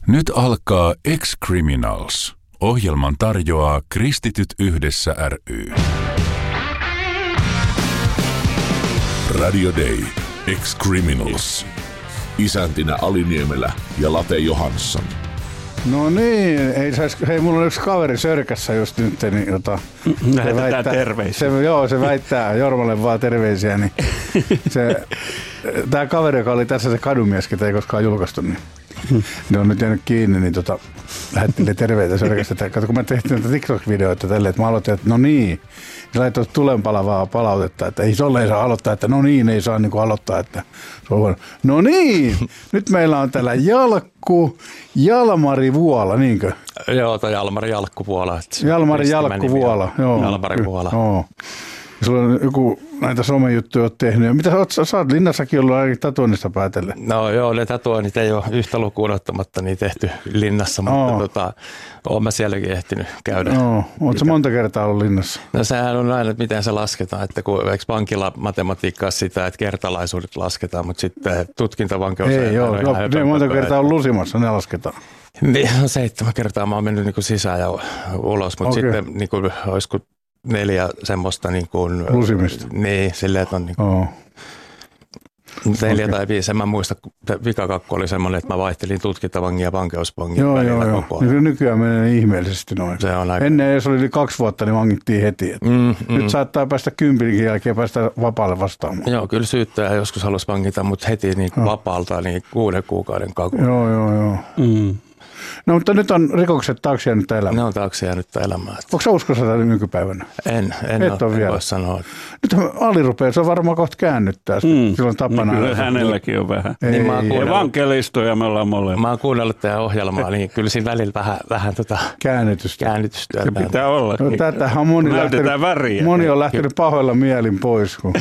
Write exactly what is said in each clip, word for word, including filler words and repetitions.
Nyt alkaa Ex-Criminals. Ohjelman tarjoaa Kristityt yhdessä ry. Radio Day. Ex-Criminals. Isäntinä Ali Niemelä ja Late Johansson. No niin, ei sais, hei, mulla on yksi kaveri Sörkässä just nyt, niin jota... Lähetetään terveisiä. Se, joo, se väittää Jormalle vaan terveisiä, niin se... Tää kaveri, joka oli tässä se kadumies, ketä ei koskaan julkaistu, niin ne on nyt jäänyt kiinni, niin tota, lähettelee terveitä Sörkästä. Kato, kun mä tehtiin näitä TikTok-videoita tälleen, että mä aloitin, että no niin, ja laitoin tulenpalavaa palautetta, että ei Solle ei saa aloittaa, että no niin, ei saa niin kuin aloittaa, että se on huono. No niin, nyt meillä on täällä Jalkku, Jalmari Vuola, niinkö? Joo, toi Jalmari Jalkku Vuola. Jalmari Jalkku Vuola, joo. Jalmari Vuola. Joo. Sulla on joku näitä somejuttuja oot tehnyt. Mitä sä, sä oot Linnassakin ollut ainakin tatuoinnista päätellen? No joo, ne tatuoinnit ei ole yhtä lukuun ottamatta niin tehty Linnassa, mutta Oo. tota, oon mä sielläkin ehtinyt käydä. Joo, oot sä monta kertaa ollut Linnassa? No sehän on aina, että miten se lasketaan, että kun eikö pankilla matematiikkaa sitä, että kertalaisuudet lasketaan, mutta sitten tutkintavankeus... Ei joo, joo ne monta kertaa on lusimassa, ne lasketaan. Niin, no seitsemän kertaa mä oon mennyt niin kuin sisään ja ulos, mutta Okei. sitten niin kuin, olisiko neljä semmoista niin kuin... Lusimista. Niin, silleen, että on niin kuin... Oo. Neljä Okei. tai viisi, en mä muista, vikakakku oli semmoinen, että mä vaihtelin tutkintavangin ja vankeusvangin Joo, välillä joo, joo. koko ajan. Niin nykyään menee ihmeellisesti noin. Se on aika... Ennen jos oli yli kaksi vuotta, niin vangittiin heti. Mm, mm. Nyt saattaa päästä kympinkin jälkeen päästä vapaalle vastaamaan. Joo, kyllä syyttäjä joskus halusi vangita, mutta heti niin vapaalta niin kuuden kuukauden kakun. Joo, joo, joo. Mm. No mutta nyt on rikokset taakse jäänyt elämään. Ne on taakse jäänyt elämään. Onko sä uskossa tätä nykypäivänä? En, en, Et ole, ole en vielä. voi sanoa. Nyt Ali rupeaa, se on varmaan kohta käännyttää. Mm. Silloin tapana. Niin kyllä hänelläkin on vähän. Ei, Niin mä oon kuunnellut- Evankelistoja me ollaan molemmat. Mä oon kuunnellut teidän ohjelmaa, niin kyllä siinä välillä vähän, vähän tota Käännytystä. käännytystyötä. Se pitää olla. No, tätähän on moni Näytetään lähtenyt, väriä. moni on lähtenyt pahoilla mielin pois. Kun...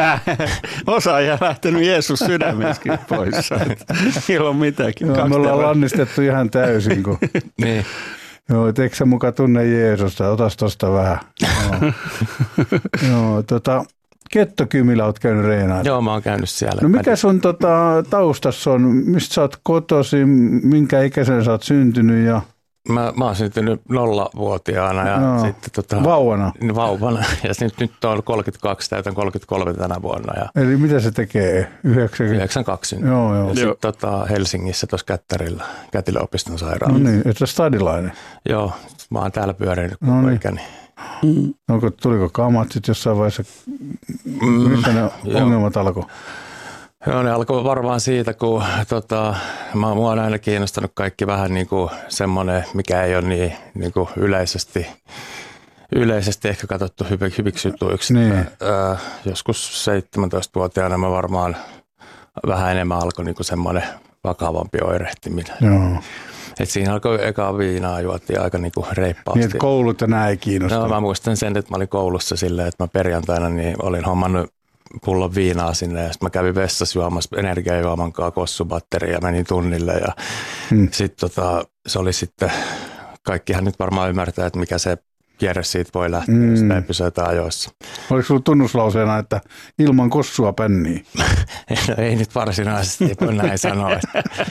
Osa on lähtenyt Jeesus sydämessäkin pois. Ilman mitäkin. Joo, me ollaan lannistettu ihan täysin. Kun... Niin. Joo, et eikö sä muka tunne Jeesusta? Otas tosta vähän. Joo, Joo tota, Kettokymillä oot käynyt reenaan. Joo, mä oon käynyt siellä. No mikä sun tota, taustassa on? Mistä sä oot kotosi? Minkä ikäisenä sä oot syntynyt? Ja... Mä, mä oon syntynyt nollavuotiaana ja Joo. sitten tota, Vauvana. vauvana. Ja nyt, nyt on kolmekymmentäkaksi, täytän kolmekymmentäkolme tänä vuonna ja Eli mitä se tekee? yhdeksänkymmentä yhdeksänkymmentäkaksi syntynyt. Joo, joo. Ja Joo. sitten tota, Helsingissä tuossa Kättärillä, Kätilöopiston No sairaalassa. niin, et sä stadilainen. Joo, mä oon täällä pyörinyt No koko niin. ikäni. Onko, tuliko kamat sitten jossain vaiheessa? Missä ne joo. ongelmat alkoi? Joo, ne alkoi varmaan siitä, kun tota, mä, mua on aina kiinnostanut kaikki vähän niin kuin semmoinen, mikä ei ole niin, niin kuin yleisesti, yleisesti ehkä katsottu hyvi, hyviksi jutuiksi. Niin. Ö, joskus seitsemäntoistavuotiaana mä varmaan vähän enemmän alkoi niin kuin semmoinen vakavampi oirehtiminen. Joo. Et siinä alkoi ekaa viinaa juotiin aika niin kuin reippaasti. Niin, että koulut ja nämä ei kiinnosta. No, mä muistan sen, että mä olin koulussa silleen, että mä perjantaina niin olin hommannut pullon viinaa sinne ja sitten mä kävin vessassa juomassa energiajuoman kanssa kossubatteria ja menin tunnille ja Hmm. sitten tota, se oli sitten, kaikkihan nyt varmaan ymmärtää, että mikä se kierre siitä voi lähteä, Hmm. jos sitä ei pysytä ajoissa. Oliko sulla tunnuslauseena, että ilman kossua pänniä? No, ei nyt varsinaisesti voi näin sanoa.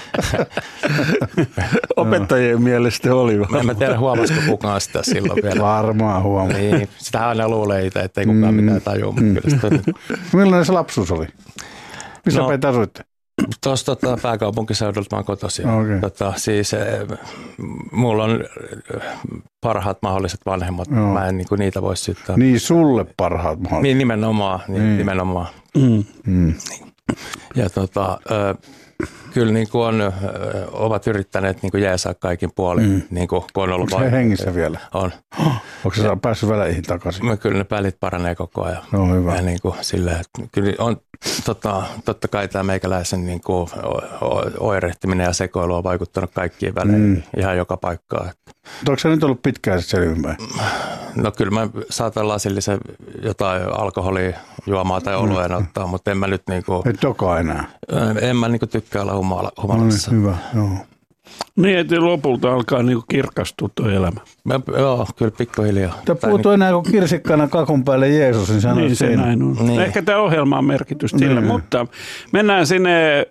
Opettajien mielestä oli Mä en mä tiedä, huomasiko kukaan sitä silloin vielä. Varmaan huomaa. Niin, sitä aina luulee itse, että ei kukaan Mm. mitään tajua, mutta kyllä sitä Millainen se lapsuus oli? Missä No. päin te asuitte? tuossa tota, pääkaupunkiseudulta mä oon kotoisin. Okei. Tota, siis eh, mulla on eh, parhaat mahdolliset vanhemmat. Joo. Mä en niin kuin, niitä voi syyttää. Niin sulle parhaat mahdolliset. Niin, nimenomaan. Niin, Niin. nimenomaan. Mm. Mm. Ja tota, ö, kyllä niin kuin on, ö, ovat yrittäneet niin kuin jeesaa kaikin puolin. Mm. Niin kuin, kun on ollut Onko se vain- hengissä vielä? On. Onko se päässyt väleihin takaisin? Mä, kyllä ne välit paranee koko ajan. No hyvä. Ja niin kuin silleen, että kyllä on tota, totta kai tämä meikäläisen niin kuin o- o- oirehtiminen ja sekoilu on vaikuttanut kaikkiin väleihin Mm. mm. ihan joka paikkaan. Onko se nyt ollut pitkään sitten selvinpäin? No kyllä mä saatan lasillisen jotain alkoholia juomaa tai olueen ottaa, mutta en mä nyt niin kuin, Et dokaa enää. en mä niin kuin tykkää olla humala, No humalassa. niin, hyvä, joo. Niin, että lopulta alkaa niinku kirkastua tuo elämä. Mä, joo, kyllä pikkuhiljaa. Te puhuttu enää kuin kirsikkana kakun päälle Jeesus, niin se on Niin se siinä. näin on. Niin. Ehkä tämä ohjelma on merkitys sillä, Niin. mutta mennään sinne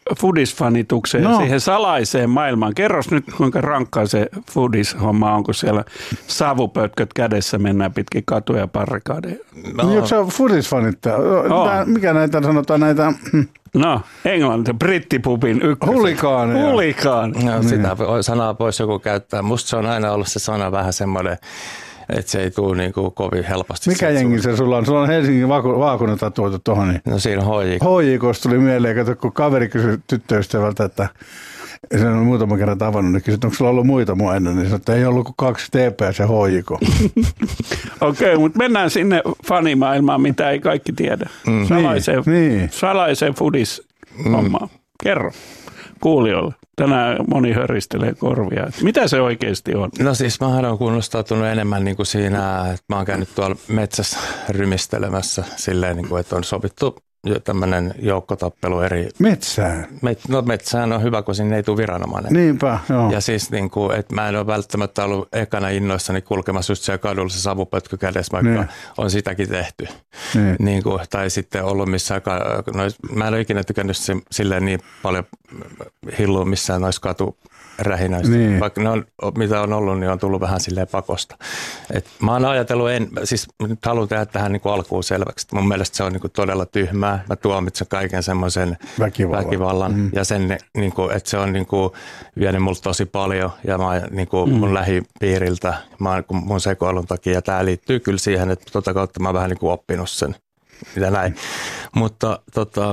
foodisfanitukseen No. ja siihen salaiseen maailmaan. Kerros nyt, kuinka rankkaa se foodis-homma on, kun siellä savupötköt kädessä mennään pitkin katuja ja barrikaadeja. No. Niin, onko se fudisfanittaja? On. Mikä näitä sanotaan näitä No, englanti, brittipubin ykkösen. hulikaaneja? Hulikaani. No, sitä voi- sanaa pois joku käyttää. Musta se on aina ollut se sana vähän semmoinen, että se ei tule niin kuin kovin helposti. Mikä sit jengi sun- se sulla on? Sulla on Helsingin vaku- vaakuna tatuoitu tuohon. Niin. No siinä on H J K. H J K:sta tuli mieleen, kato, kun kaveri kysyi tyttöystävältä, että sen on muutaman kerran tavannut, niin kysyi, että onko sulla ollut muita mua ennen, niin sanoi, että ei ollut kuin kaksi T P S ja H J K. Okei, mutta mennään sinne fanimaailmaan, mitä ei kaikki tiedä. Mm. Salaiseen, Niin. salaiseen foodis-hommaan. Kerro kuulijoille. Tänään moni höristelee korvia. Et mitä se oikeasti on? No siis mähän olen kunnostautunut enemmän niin kuin siinä, että mä oon käynyt tuolla metsässä rymistelemässä silleen, niin kuin, että on sovittu jo tämmöinen joukkotappelu eri. Metsään. Met, no metsään on hyvä, kun sinne ei tule viranomainen. Niinpä, joo. Ja siis niin kuin, että mä en ole välttämättä ollut ekana innoissani kulkemassa just siellä kadulla se savupötkö kädessä, vaikka Niin. on sitäkin tehty. Niin. Niin kuin, tai sitten ollut missään, ka- nois, mä en ole ikinä tykännyt si- silleen niin paljon hillua missään noissa katurähinöissä. Niin. Vaikka ne on, mitä on ollut, niin on tullut vähän silleen pakosta. Et mä oon ajatellut, en, siis nyt haluan tehdä tähän niin kuin alkuun selväksi, että mun mielestä se on niin kuin todella tyhmää. Mä tuomitsen kaiken semmoisen Väkivallan. väkivallan mm. ja sen, niin kuin, että se on niin kuin, vienyt multa tosi paljon ja mä, niin kuin, mun mm. lähipiiriltä mä, mun sekoilun takia. Ja tämä liittyy kyllä siihen, että tota kautta mä oon vähän niin kuin oppinut sen, mitä näin. Mutta tota,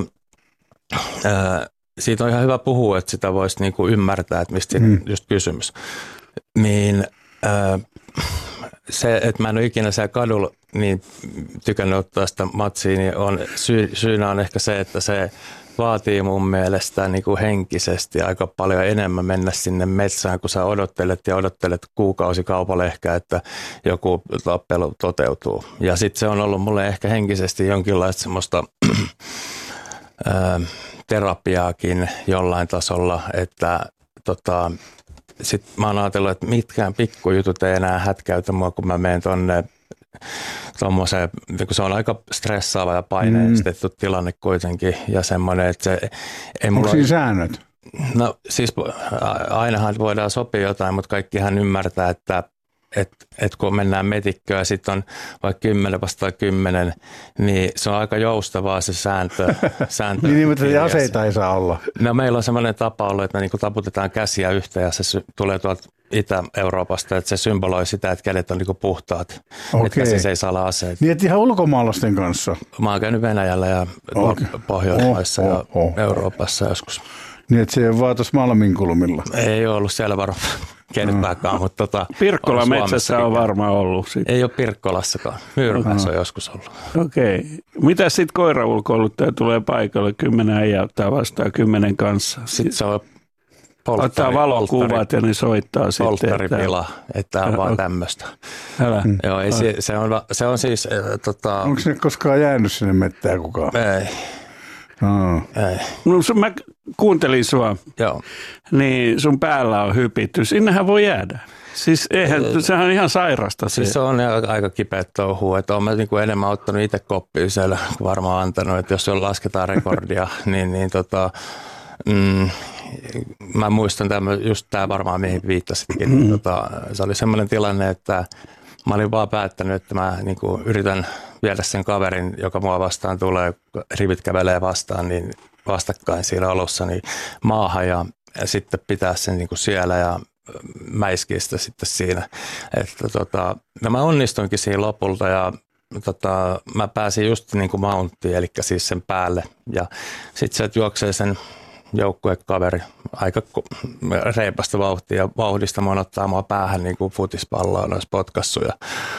ää, siitä on ihan hyvä puhua, että sitä voisi niin kuin ymmärtää, että mistä mm. just kysymys. Niin ää, se, että mä en ole ikinä siellä kadulla niin tykännyt ottaa sitä matsia, niin on, syy, syynä on ehkä se, että se vaatii mun mielestä niin kuin henkisesti aika paljon enemmän mennä sinne metsään, kun sä odottelet ja odottelet kuukausikaupalla ehkä, että joku tappelu toteutuu. Ja sitten se on ollut mulle ehkä henkisesti jonkinlaista semmoista ää, terapiaakin jollain tasolla, että tota, sitten mä oon ajatellut, että mitkään pikkujutut ei enää hätkäytä mua, kun mä menen tonne tommoseen, kun se on aika stressaava ja paineistettu mm. tilanne kuitenkin ja semmoinen, että se ei mulla... Onko siinä säännöt? No siis ainahan voidaan sopia jotain, mutta kaikkihan ymmärtää, että et, et kun mennään metikköön ja sitten on vaikka kymmenen vastaan kymmenen, niin se on aika joustavaa se sääntö. sääntö Niin, mutta aseita ei saa olla. No meillä on semmoinen tapa ollut, että me niinku taputetaan käsiä yhteen ja se sy- tulee tuolta Itä-Euroopasta, että se symboloi sitä, että kädet on niinku puhtaat. Okei. Että käsissä ei saa olla aseita. Niin, että ihan ulkomaalaisten kanssa. Mä oon käynyt Venäjällä ja Okei. Pohjoismaissa Oh, ja oh, oh, Euroopassa joskus. Niin, että se ei ole vaan tuossa Malmin kulmilla. Ei ole ollut siellä varmaan kenettäkään, mutta tota... Pirkkola on metsässä on Suomessakin. varmaan ollut. Sit. Ei ole Pirkkolassakaan. Myyrmässä on joskus ollut. Okei. Mitä sitten koiraulkouluttaja tulee paikalle? Kymmenen äijää ottaa vastaan kymmenen kanssa. Sitten se on Ottaa polttari, valokuvat ja ne soittaa sitten. polttaripila, että on vaan Ja, tämmöistä. Älä. Mm. Joo, ei, se, se, on, se on siis... Äh, tota, Onko sinne koskaan jäänyt sinne mettään kukaan? ei, No. ei. No, sun- mä kuuntelin sua, Joo. niin sun päällä on hypitty. Sinnehän voi jäädä. Siis eihän, sehän on ihan sairasta. Siis Se. se on aika, aika kipeä touhua, että olen mä niinku enemmän ottanut itse koppia siellä, kuin varmaan antanut, että jos lasketaan rekordia, niin, niin tota, mm, mä muistan tämä, just tämä varmaan mihin viittasitkin, mm. tota, se oli semmoinen tilanne, että mä olin vaan päättänyt, että mä niinku yritän viedä sen kaverin, joka mua vastaan tulee, rivit kävelee vastaan, niin vastakkain siinä alussa, niin maahan ja, ja sitten pitää sen niinku siellä ja mäiskiä sitä sitten siinä. Että tota, no mä onnistuinkin siinä lopulta ja tota, mä pääsin just niin kuin mounttiin, eli siis sen päälle. Ja sitten se juoksee sen joukkuekaveri aika reipasta vauhtia ja vauhdista mun ottaa mua päähän niin kuin futispalloa noissa potkassuja.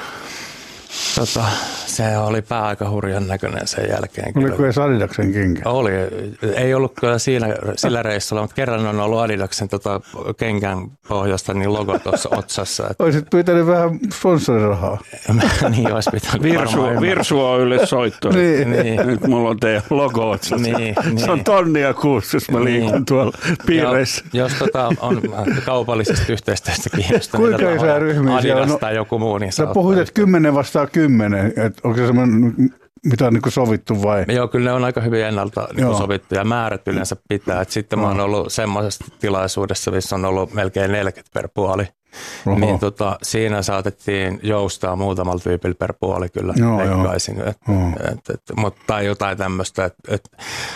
Tota, se oli pää aika hurjan näköinen sen jälkeen. Oliko edes Adidaksen kenkä? Oli. Ei ollut kyllä siinä, sillä reissulla, mutta kerran on ollut Adidaksen tota, kenkän pohjasta niin logo tuossa otsassa. Että... Olisit pyytänyt vähän sponsorirahaa. niin olisi pitänyt Virsu, varmaan Virsu on ylle soittoa. Niin. Niin. Nyt mulla on teidän logo otsassa. Niin, niin. Se on tonnia kuusi, jos mä liikun Niin. tuolla piireissä. Ja, jos tota, on kaupallisesta yhteistyöstä kiinnostunut, Kuinka isoja ryhmiä siellä on? Adidas tai joku muu, niin Sä saa puhuit, ottaa että kymmenen vastaan kymmenen. Että onko se semmoinen mitä on niin kuin sovittu vai? Joo, kyllä ne on aika hyvin ennalta niin kuin sovittu ja määrät yleensä pitää. Et sitten mä oon ollut semmoisessa tilaisuudessa, missä on ollut melkein neljäkymmentä per puoli. Oho. Niin tota, siinä saatettiin joustaa muutamalla tyypillä per puoli kyllä veikkaisin. Mutta tai jotain tämmöistä, että et,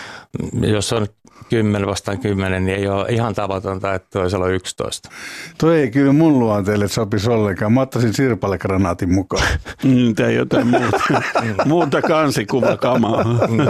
jos on kymmenen vastaan kymmenen, niin ei ole ihan tavatonta, että toisella on yksitoista. Toi ei kyllä mun luonteelle sopisi ollenkaan. Mä ottaisin sirpalekranaatin mukaan. Mm, tai jotain muuta, muuta kansikuvakamaa.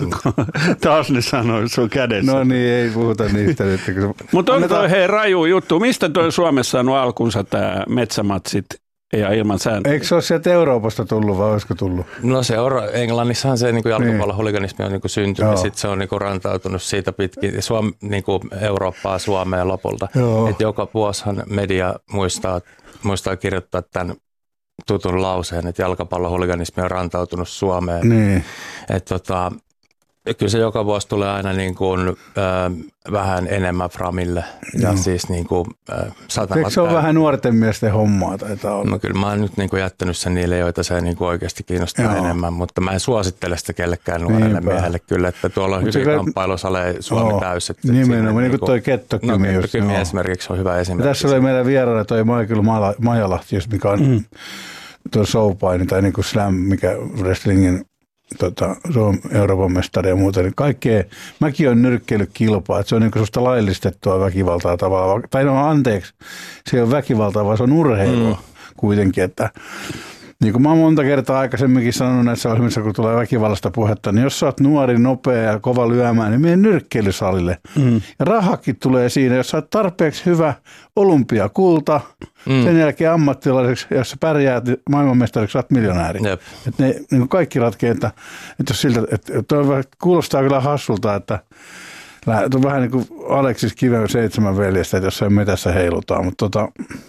Taas ne sanoi, se on kädessä. No niin, ei puhuta niistä. Mutta on toi hei raju juttu. Mistä toi Suomessa saanut alkunsa tämä metsämatsit? Ja ilman sääntöjä. Eikö se ole sieltä Euroopasta tullut vai olisiko tullut? No se on, Englannissahan se niin jalkapallohuliganismi on niin syntynyt ja sitten se on niin kuin rantautunut siitä pitkin Suom, niin kuin Eurooppaa Suomeen lopulta. Että joka vuosihan media muistaa, muistaa kirjoittaa tämän tutun lauseen, että jalkapallohuliganismi on rantautunut Suomeen. Niin. Että tota, kyllä se joka vuosi tulee aina niin kuin, ö, vähän enemmän framille ja no. siis niin kuin ö, satama. Eikö se ole vähän nuorten miesten hommaa taitaa olla? No kyllä mä oon nyt niin kuin jättänyt sen niille, joita se niin kuin oikeasti kiinnostaa Joo. enemmän, mutta mä en suosittele sitä kellekään nuorelle Niinpä. miehelle kyllä, että tuolla on hyvin kamppailusale Suomi täys. Että nimenomaan, niin kuin toi Kettokymi. No Kettokymi esimerkiksi on hyvä esimerkki. Tässä oli meidän vieraana toi Michael Majalahti, mikä on mm. tuo showpaini tai niin kuin slam, mikä wrestlingin Tota, se on Euroopan mestari ja muuta. Niin kaikkea, mäkin olen nyrkkeillyt kilpaa, että se on niin sellaista laillistettua väkivaltaa tavallaan. Tai no anteeksi, se ei ole väkivaltaa, vaan se on urheilua mm. kuitenkin. Että, niin kuin mä oon monta kertaa aikaisemminkin sanonut näissä ohjelmissa, kun tulee väkivallasta puhetta, niin jos sä oot nuori, nopea ja kova lyömään, niin mene nyrkkeilysalille. Mm. Ja rahakin tulee siinä, jos sä oot tarpeeksi hyvä olympiakulta, mm. sen jälkeen ammattilaiseksi, jos sä pärjäät maailmanmestariksi, sä oot miljonääri. Että ne niin kaikki ratkee, että, että jos siltä, että toi kuulostaa kyllä hassulta, että on vähän niin kuin Aleksis Kiven seitsemän veljestä, että jossain metässä heilutaan, mutta tota,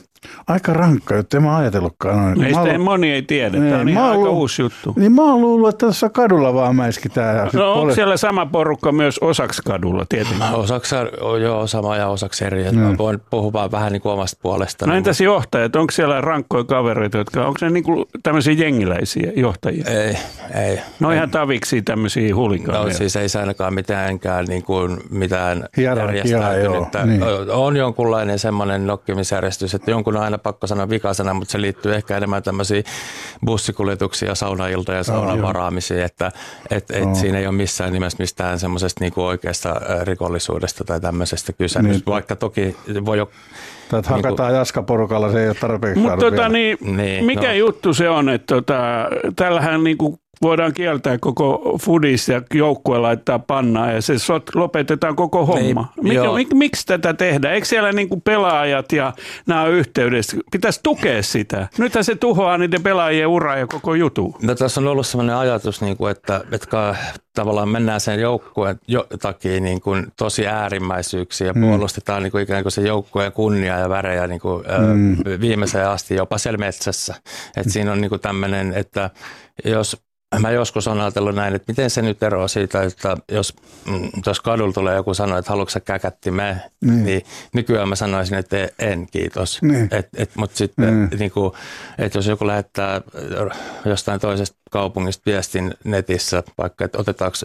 aika rankka juttu, en mä ajatellutkaan noin. Ei sitä moni ei tiedä, tämä on ihan aika luullut, uusi juttu. Niin mä oon luullut, että tässä kadulla vaan mäiskitään. No onko siellä sama porukka myös osaksi kadulla tietenkin? Osaksi joo, sama ja osaksi eri. Mm. Mä voin puhua vaan vähän niin kuin omasta puolestani. No entäs johtajat, onko siellä rankkoja kavereita, jotka, onko ne niin kuin tämmöisiä jengiläisiä johtajia? Ei, ei. No ihan taviksi tämmöisiä hulikaaneja. No siis ei se ainakaan mitäänkään niin kuin mitään järjestäytynyttä. Niin. On jonkunlainen semmoinen nokkimisjärjestys, että jonkun on aina pakko sanoa vikasana, mutta se liittyy ehkä enemmän tämmöisiä bussikuljetuksia, saunailtoja ja saunan oh, varaamisia, että et, et oh. siinä ei ole missään nimessä mistään semmoisesta niinku oikeasta rikollisuudesta tai tämmöisestä kysymys, niin. Vaikka toki voi jo... Tai että hakataan niin jaskaporukalla, se ei ole tarpeeksi. Mutta tota, niin, niin, mikä no. juttu se on, että tota, tällähän niinku voidaan kieltää koko foodis ja joukkue laittaa pannaa ja se sot, lopetetaan koko homma. Ei, Mikä, mik, miksi tätä tehdään? Eikö siellä niinku pelaajat ja nämä yhteydessä? Pitäisi tukea sitä. Nythän se tuhoaa niiden pelaajien uraa ja koko jutu. No, tässä on ollut sellainen ajatus, että, että tavallaan mennään sen joukkueen takia niin kuin tosi äärimmäisyyksiä ja mm. puolustetaan niin kuin ikään kuin se joukkueen kunnia ja värejä niin kuin, mm. viimeiseen asti jopa siellä metsässä. Et siinä on niin kuin tämmöinen, että jos mä joskus olen ajatellut näin, että miten se nyt eroaa siitä, että jos, jos kadulla tulee joku sanoa, että haluatko sä käkättimeen, niin. niin nykyään mä sanoisin, että en, kiitos. Niin. Et, et, mutta sitten, niin. niin kuin, että jos joku lähettää jostain toisesta kaupungista viestin netissä, vaikka että otetaanko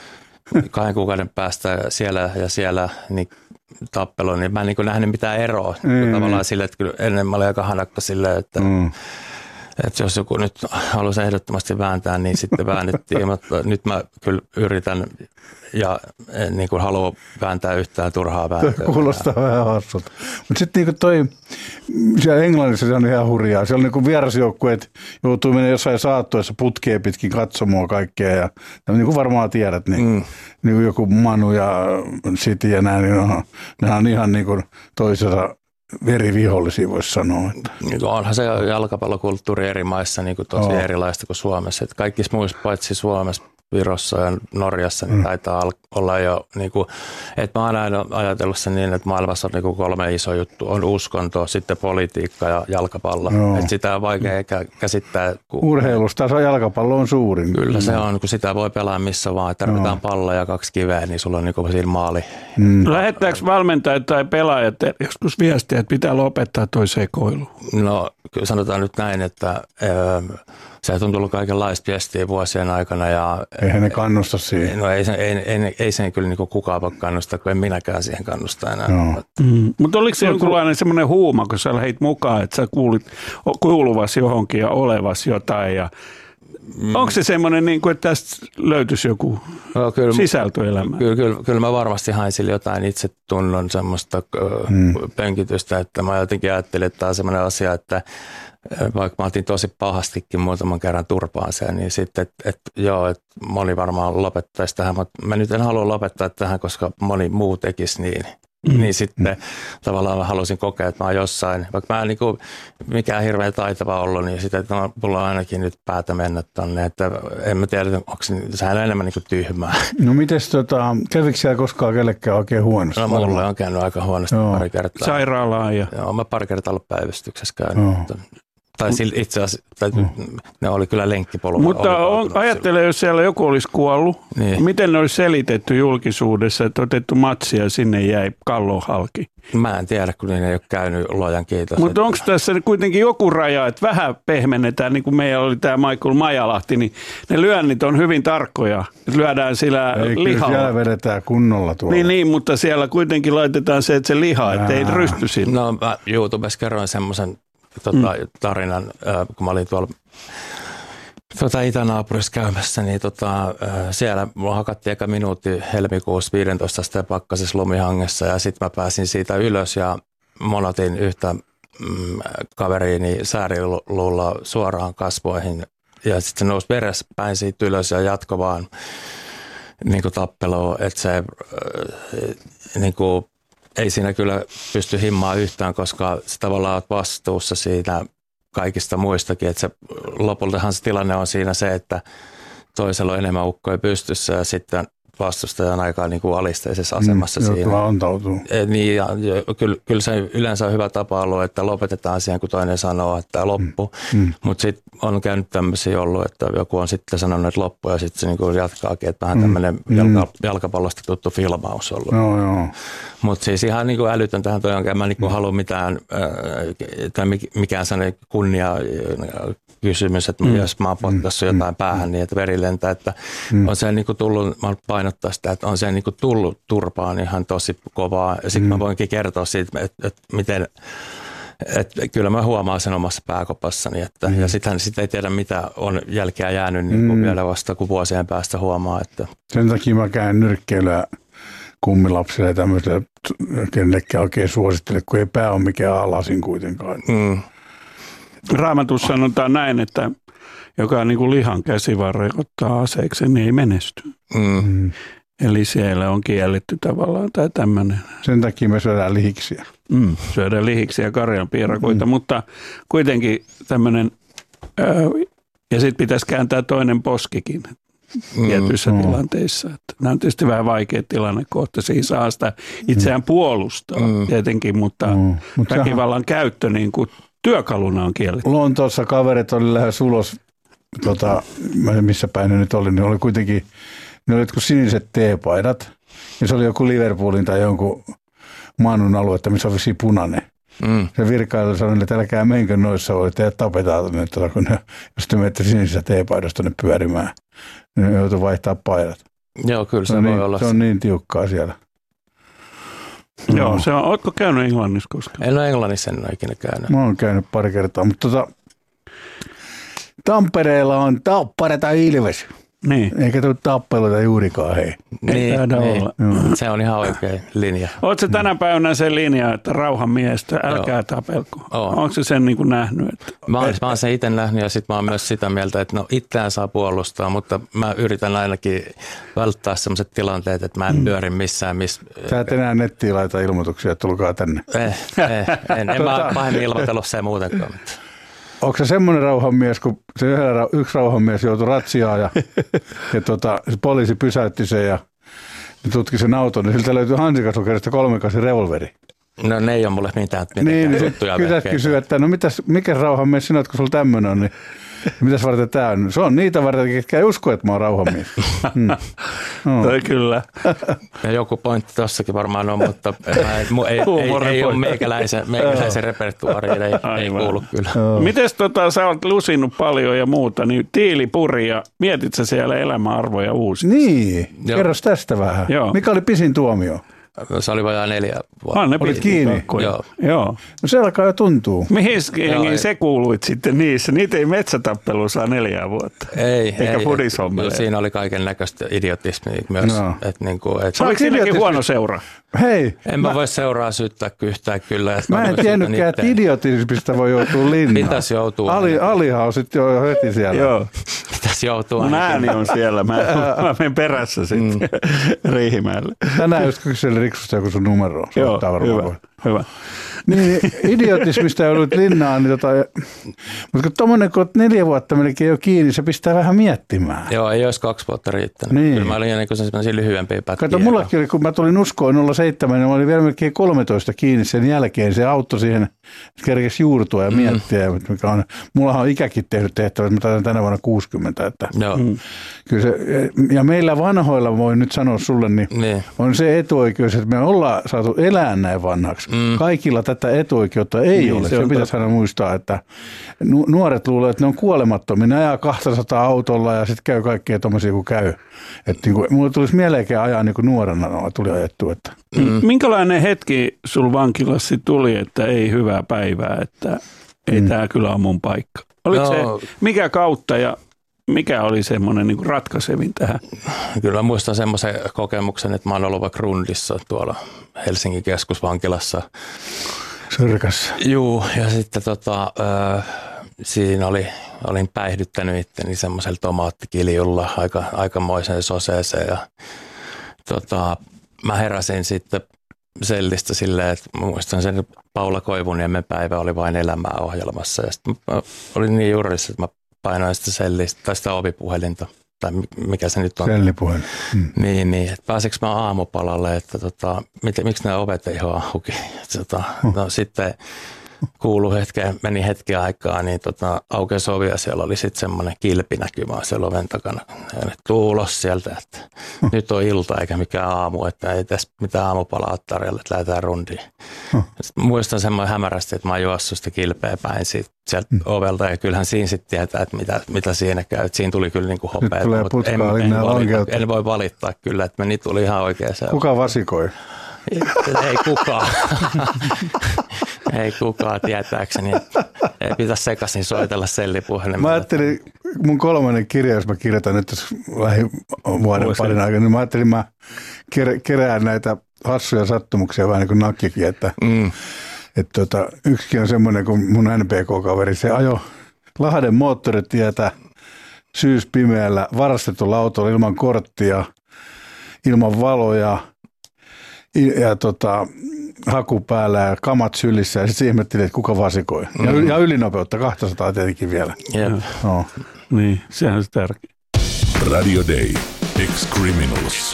kahden kuukauden päästä siellä ja siellä niin tappelu, niin mä en niin kuin nähnyt mitään eroa. Mm. Tavallaan sille, että kyllä ennen mä olin aika hanakka silleen, että mm. että jos joku nyt haluaisi ehdottomasti vääntää, niin sitten väännettiin, mutta nyt mä kyllä yritän ja en niin kuin halua vääntää yhtään turhaa vääntöä. Kuulostaa vähän hassulta. Mutta sitten niin toi, siellä Englannissa se on ihan hurjaa. Siellä niin kuin vierasjoukkueet joutuu menemään jossain saattuessa putkeen pitkin katsomaan kaikkea. Ja niin kuin varmaan tiedät, niin, mm. niin kuin joku Manu ja City ja näin, niin on, ne on ihan niin kuin toisensa verivihollisia voisi sanoa. Että. Onhan se jalkapallokulttuuri eri maissa niin kuin tosi oh. erilaista kuin Suomessa. Että kaikissa muissa paitsi Suomessa, Virossa ja Norjassa niin mm. taitaa olla jo, niin kuin, että mä oon aina ajatellut sen niin, että maailmassa on niin kuin kolme iso juttu. On uskonto, sitten politiikka ja jalkapallo. No. Että sitä on vaikea käsittää. Kun urheilusta se jalkapallo on suurin. Kyllä se on, kun sitä voi pelaa missä vaan. Tarvitaan no. pallo ja kaksi kiveä, niin sulla on niin kuin siinä maali. Mm. Lähettääkö valmentajat tai pelaajat joskus viestiä, että pitää lopettaa toi sekoilu? No sanotaan nyt näin, että... Öö, Se on tullut kaikenlaista viestiä vuosien aikana. Ja, eihän ne kannusta siihen. No ei, ei, ei, ei sen kyllä niin kukaan voi kannustaa, kun en minäkään siihen kannusta enää. No. Mm. Mutta oliko se jonkunlainen semmoinen huuma, kun sä lähdit mukaan, että sä kuulit kuuluvas johonkin ja olevas jotain ja mm. onko se semmoinen, niin kuin, että tästä löytyisi joku no, kyllä, sisältöelämä? Kyllä, kyllä, kyllä mä varmasti hain sille jotain itsetunnon semmoista mm. pönkitystä, että mä jotenkin ajattelin, että tämä on semmoinen asia, että vaikka mä otin tosi pahastikin muutaman kerran turpaan sen, niin sitten, että et, joo, että moni varmaan lopettaisi tähän, mutta mä nyt en halua lopettaa tähän, koska moni muu tekisi niin. Mm. Niin sitten mm. tavallaan mä halusin kokea, että mä oon jossain, vaikka mä en niin kuin mikään hirveän taitava ollut, niin sitten, että mulla on ainakin nyt päätä mennä tonne, että en mä tiedä, onko se, sehän on enemmän niin kuin tyhmää. No mites tota, kävikö siellä koskaan kellekään oikein huonosti? No mulle on käynyt aika huonosti joo. pari kertaa. Sairaalaan ja... Joo, mä pari kertaa ollut päivystyksessä käynyt. Tai itse asiassa tai mm. ne oli kyllä lenkkipolvilla. Mutta on, ajattele, jos siellä joku olisi kuollut, niin. Miten ne olisi selitetty julkisuudessa, että otettu matsia ja sinne jäi kallon halki? Mä en tiedä, kun niin ei ole käynyt, luojan kiitos. Mutta onko tässä kuitenkin joku raja, että vähän pehmennetään, niin kuin meillä oli tämä Michael Majalahti, niin ne lyönnit on hyvin tarkkoja. Lyödään sillä ei, lihalla. Siellä vedetään kunnolla tuolla. Niin, niin, mutta siellä kuitenkin laitetaan se, että se liha, että ei rysty sinne. No mä YouTubessa kerroin semmoisen Tota, mm. tarinan, äh, kun mä olin tuolla tota, itänaapurissa käymässä, niin tota, äh, siellä mulla hakattiin eka minuutti helmikuussa viisitoista asteen pakkasessa lumihangessa ja sitten mä pääsin siitä ylös ja monotin yhtä mm, kaveriini sääriluulla suoraan kasvoihin ja sitten se nousi veressä päin siitä ylös ja jatko vaan niin kuin tappelua, että se äh, niin kuin ei siinä kyllä pysty himmaa yhtään, koska sä tavallaan olet vastuussa siitä kaikista muistakin. Että se, lopultahan se tilanne on siinä se, että toisella on enemmän ukkoja pystyssä ja sitten vastustaja on aika niin kuin alisteisessa asemassa mm, siinä. Antautuu. E, niin, ja, ja, kyllä, kyllä se yleensä on hyvä tapa ollut, että lopetetaan siihen, kun toinen sanoo, että loppu. Mm, mm. Mutta sitten on käynyt tämmöisiä ollut, että joku on sitten sanonut, että loppu ja sitten se niin kuin jatkaakin, että vähän mm, tämmöinen mm. jalka, jalkapallosta tuttu filmaus ollut. No, mutta siis ihan niin kuin älytön tähän toi onkin. Mä en niin kuin mm. halua mitään, tai mikään sellainen kunnia kysymys, että mm. jos mä oon potkassut mm. jotain päähän niin, että veri lentää, että mm. on se niin kuin tullut, mä oon painottaa sitä, että on se niin kuin tullut turpaan ihan tosi kovaa. Ja sitten mm. mä voinkin kertoa siitä, että, että miten, että kyllä mä huomaan sen omassa pääkopassani, että, mm. ja sitten sit ei tiedä, mitä on jälkeä jäänyt niin kuin mm. vielä vasta, kun vuosien päästä huomaa. Että. Sen takia mä käyn nyrkkeilyä kummilapsille ja tämmöiselle, kenellekään oikein suosittele, kun ei pää ole mikään alasin kuitenkaan. Mm. Raamatussa sanotaan näin, että joka niin kuin lihan käsivarre ottaa aseeksi, niin ei menesty. Mm. Eli siellä on kielletty tavallaan tai tämmöinen. Sen takia me syödään lihiksiä. Mm, syödään lihiksiä ja karjanpiirakoita, mm. mutta kuitenkin tämmöinen, ja sitten pitäisi kääntää toinen poskikin tietyissä mm. tilanteissa. Että nämä on tietysti vähän vaikea tilanne kohta, siinä saa sitä itseään puolustaa mm. tietenkin, mutta mm. väkivallan käyttö niin kuin työkaluna on kielletty. Lontoossa kaverit oli lähes ulos, tota, missä päin ne nyt oli, niin oli kuitenkin, ne oli jotkut siniset teepaidat, ja se oli joku Liverpoolin tai jonkun Manun aluetta, missä on vissiin punainen. Mm. Se virkailija sanoi, että älkää menkö noissa, voi teidät tapetaan tuonne, kun ne, jos te menette sinisessä teepaidassa tuonne pyörimään, niin ne joutuu vaihtaa paidat. Joo, kyllä se, se voi niin, olla. Se on niin tiukkaa siellä. No. Joo, se on, ootko käynyt Englannissa koskaan? En ole Englannissa, en ole ikinä käynyt. Mä oon käynyt pari kertaa, mutta tota, Tampereella on Tappara tai Ilves. Niin. Eikä tule tappeluita juurikaan, hei. Niin, niin. Se on ihan oikein linja. Oletko tänä päivänä se linja, että rauhan miestä, älkää Joo. tapelko? Oon. Onko se sen niin kuin nähnyt? Että... Mä, oon, mä oon sen itse nähnyt ja sitten mä oon myös sitä mieltä, että no itseään saa puolustaa, mutta mä yritän ainakin välttää sellaiset tilanteet, että mä en pyöri missään. Miss... Sä et enää nettiin laita ilmoituksia, että tulkaa tänne. Eh, eh, en en tota... mä pahemmin ilmoitellut sen muutenkaan. Onko se semmoinen rauhanmies, kun se yksi rauhanmies joutui ratsiaan ja, ja tota, se poliisi pysäytti sen ja tutki sen auton, niin siltä löytyi hansikasukerista kolmekasi revolveri. No ne ei ole mulle mitään, mitään niin, juttuja. Niin kysyä, että no mitäs, mikä rauhanmies sinä olet, kun sulla tämmöinen on, niin Mitäs varten tämä on? Se on niitä varten, ketkä ei usko, että mä oon rauhanmies. Mm. No. Toi kyllä. Ja joku pointti tossakin varmaan on, mutta ei, ei, ei, ei ole meikäläisen, meikäläisen repertuaariin, ei, ei kuulu kyllä. Oh. Mites tota, sä oot lusinut paljon ja muuta, niin tiilipuri ja mietit sä siellä elämäarvoja uusiksi? Niin, kerros tästä vähän. Joo. Mikä oli pisin tuomio? Se oli vajaa neljä vuotta. Ah, ne olit kiinni? Joo. Joo. No se alkaa jo tuntuu. Mihin se kuuluit sitten niissä? Niitä ei metsätappelu saa neljää vuotta. Ei. Eikä fudishommeleja. Siinä oli kaiken näköistä idiotismia myös. No. Et niinku, et... Oliko siinäkin huono seura? Hei. En mä, mä voi seuraa syyttää yhtään kyllä. Mä en tiennytkään, että idiotismista voi joutua linnaan. Pitäisi joutua. Ali, Alihan on sitten jo heti siellä. Joo. Pitäisi joutua. Mun ääni on siellä. Mä, mä menen perässä sitten mm. Riihimäelle. Tänään just kyselin Riksusta joku sun numero. Joo, hyvä. hyvä. Niin, idiotismista joudut linnaan. Niin tota, mutta kun tommonen, kun olet neljä vuotta melkein jo kiinni, se pistää vähän miettimään. Joo, ei olisi kaksi vuotta riittänyt. Niin. Kyllä mä olin niin sellaisia lyhyempiä pätkiä. Kato, mullakin oli, kun mä tulin uskoon nolla seitsemän, niin mä olin vielä melkein kolmetoista kiinni sen jälkeen. Se auttoi siihen, että kerkesi juurtua ja miettiä. Mm. Mikä on, mullahan on ikäkin tehnyt tehtävät, mä taidan tänä vuonna kuusikymmentä. Että Joo. Mm. Kyllä se, ja meillä vanhoilla, voin nyt sanoa sulle, niin, niin. on se etuoikeus, että me ollaan saatu elää näin vanhaksi. Mm. Kaikilla tätä etuoikeutta ei niin, ole. Se, se pitäisi aina muistaa, että nuoret luulee, että ne on kuolemattomia. Ne ajaa kaksisataa autolla ja sitten käy kaikkea tommosia kuin käy. Että niin kuin, mulle tulisi mieleenkään ajaa niin kuin nuorena, no, tuli ajettu. Että. Mm. Minkälainen hetki sul vankilassa tuli, että ei hyvää päivää, että ei mm. tämä kyllä ole mun paikka? Oliko no. se mikä kautta ja mikä oli semmoinen niin kuin ratkaisevin tähän? Kyllä muistan semmoisen kokemuksen, että mä oon ollut vaikka rundissa tuolla Helsingin keskusvankilassa. Syrkässä. Juu, ja sitten tota, äh, siinä oli, olin päihdyttänyt itteni semmoisella tomaattikiljulla aika, aikamoiseen soseeseen. Ja, tota, mä heräsin sitten sellistä silleen, että muistan sen Paula Koivuniemen päivä oli vain elämää ohjelmassa. Ja sitten mä olin niin juurissa, että mä painoin sitä sellistä tai sitä ovipuhelinta. Tai mikä se nyt on. Sellipuhelin. Mm. Niin, niin. Että pääsikö mä aamupalalle, että tota, miten, miksi nämä ovet ei ole auki. Tota, huh. No sitten kuului hetken, meni hetki aikaa, niin tota, aukesi ovi ja siellä oli sitten semmoinen kilpinäkymä siellä oven takana. Ja ne tuu ulos sieltä, että huh. nyt on ilta eikä mikään aamu, että ei tässä mitään aamupalaa tarjolla, että lähdetään rundiin. Huh. Muistan semmoinen hämärästi, että mä oon juossut sitä kilpeä päin siitä, sieltä hmm. ovelta ja kyllähän siinä sitten tietää, että mitä, mitä siinä käy. Et siinä tuli kyllä niin kuin hopeaa, mutta en, en, valita, en voi valittaa kyllä, että meni tuli ihan oikein se. Kuka vasikoi? Ei, ei kukaan. Ei kukaan tietääkseni. Ei pitäisi sekaisin soitella sellipuhelimella. Mä ajattelin, mun kolmannen kirja, jos mä kirjoitan nyt lähivuoden parin aikana, niin mä ajattelin, mä kerään näitä hassuja sattumuksia vähän niin kuin nakkikin, että mm. Että tota, yksikin on semmoinen kuin mun N P K-kaveri, se ajo Lahden moottoritietä syyspimeällä varastetulla autolla ilman korttia, ilman valoja ja tota, haku päällä ja kamat sylissä ja sitten ihmetteli, että kuka vasikoi. Mm. Ja, ja ylinopeutta, kaksisataa tietenkin vielä. Yep. No. Niin, sehän on se tärkeä. Radio Day, Ex-Criminals.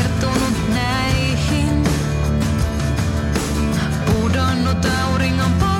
Pudonnut auringon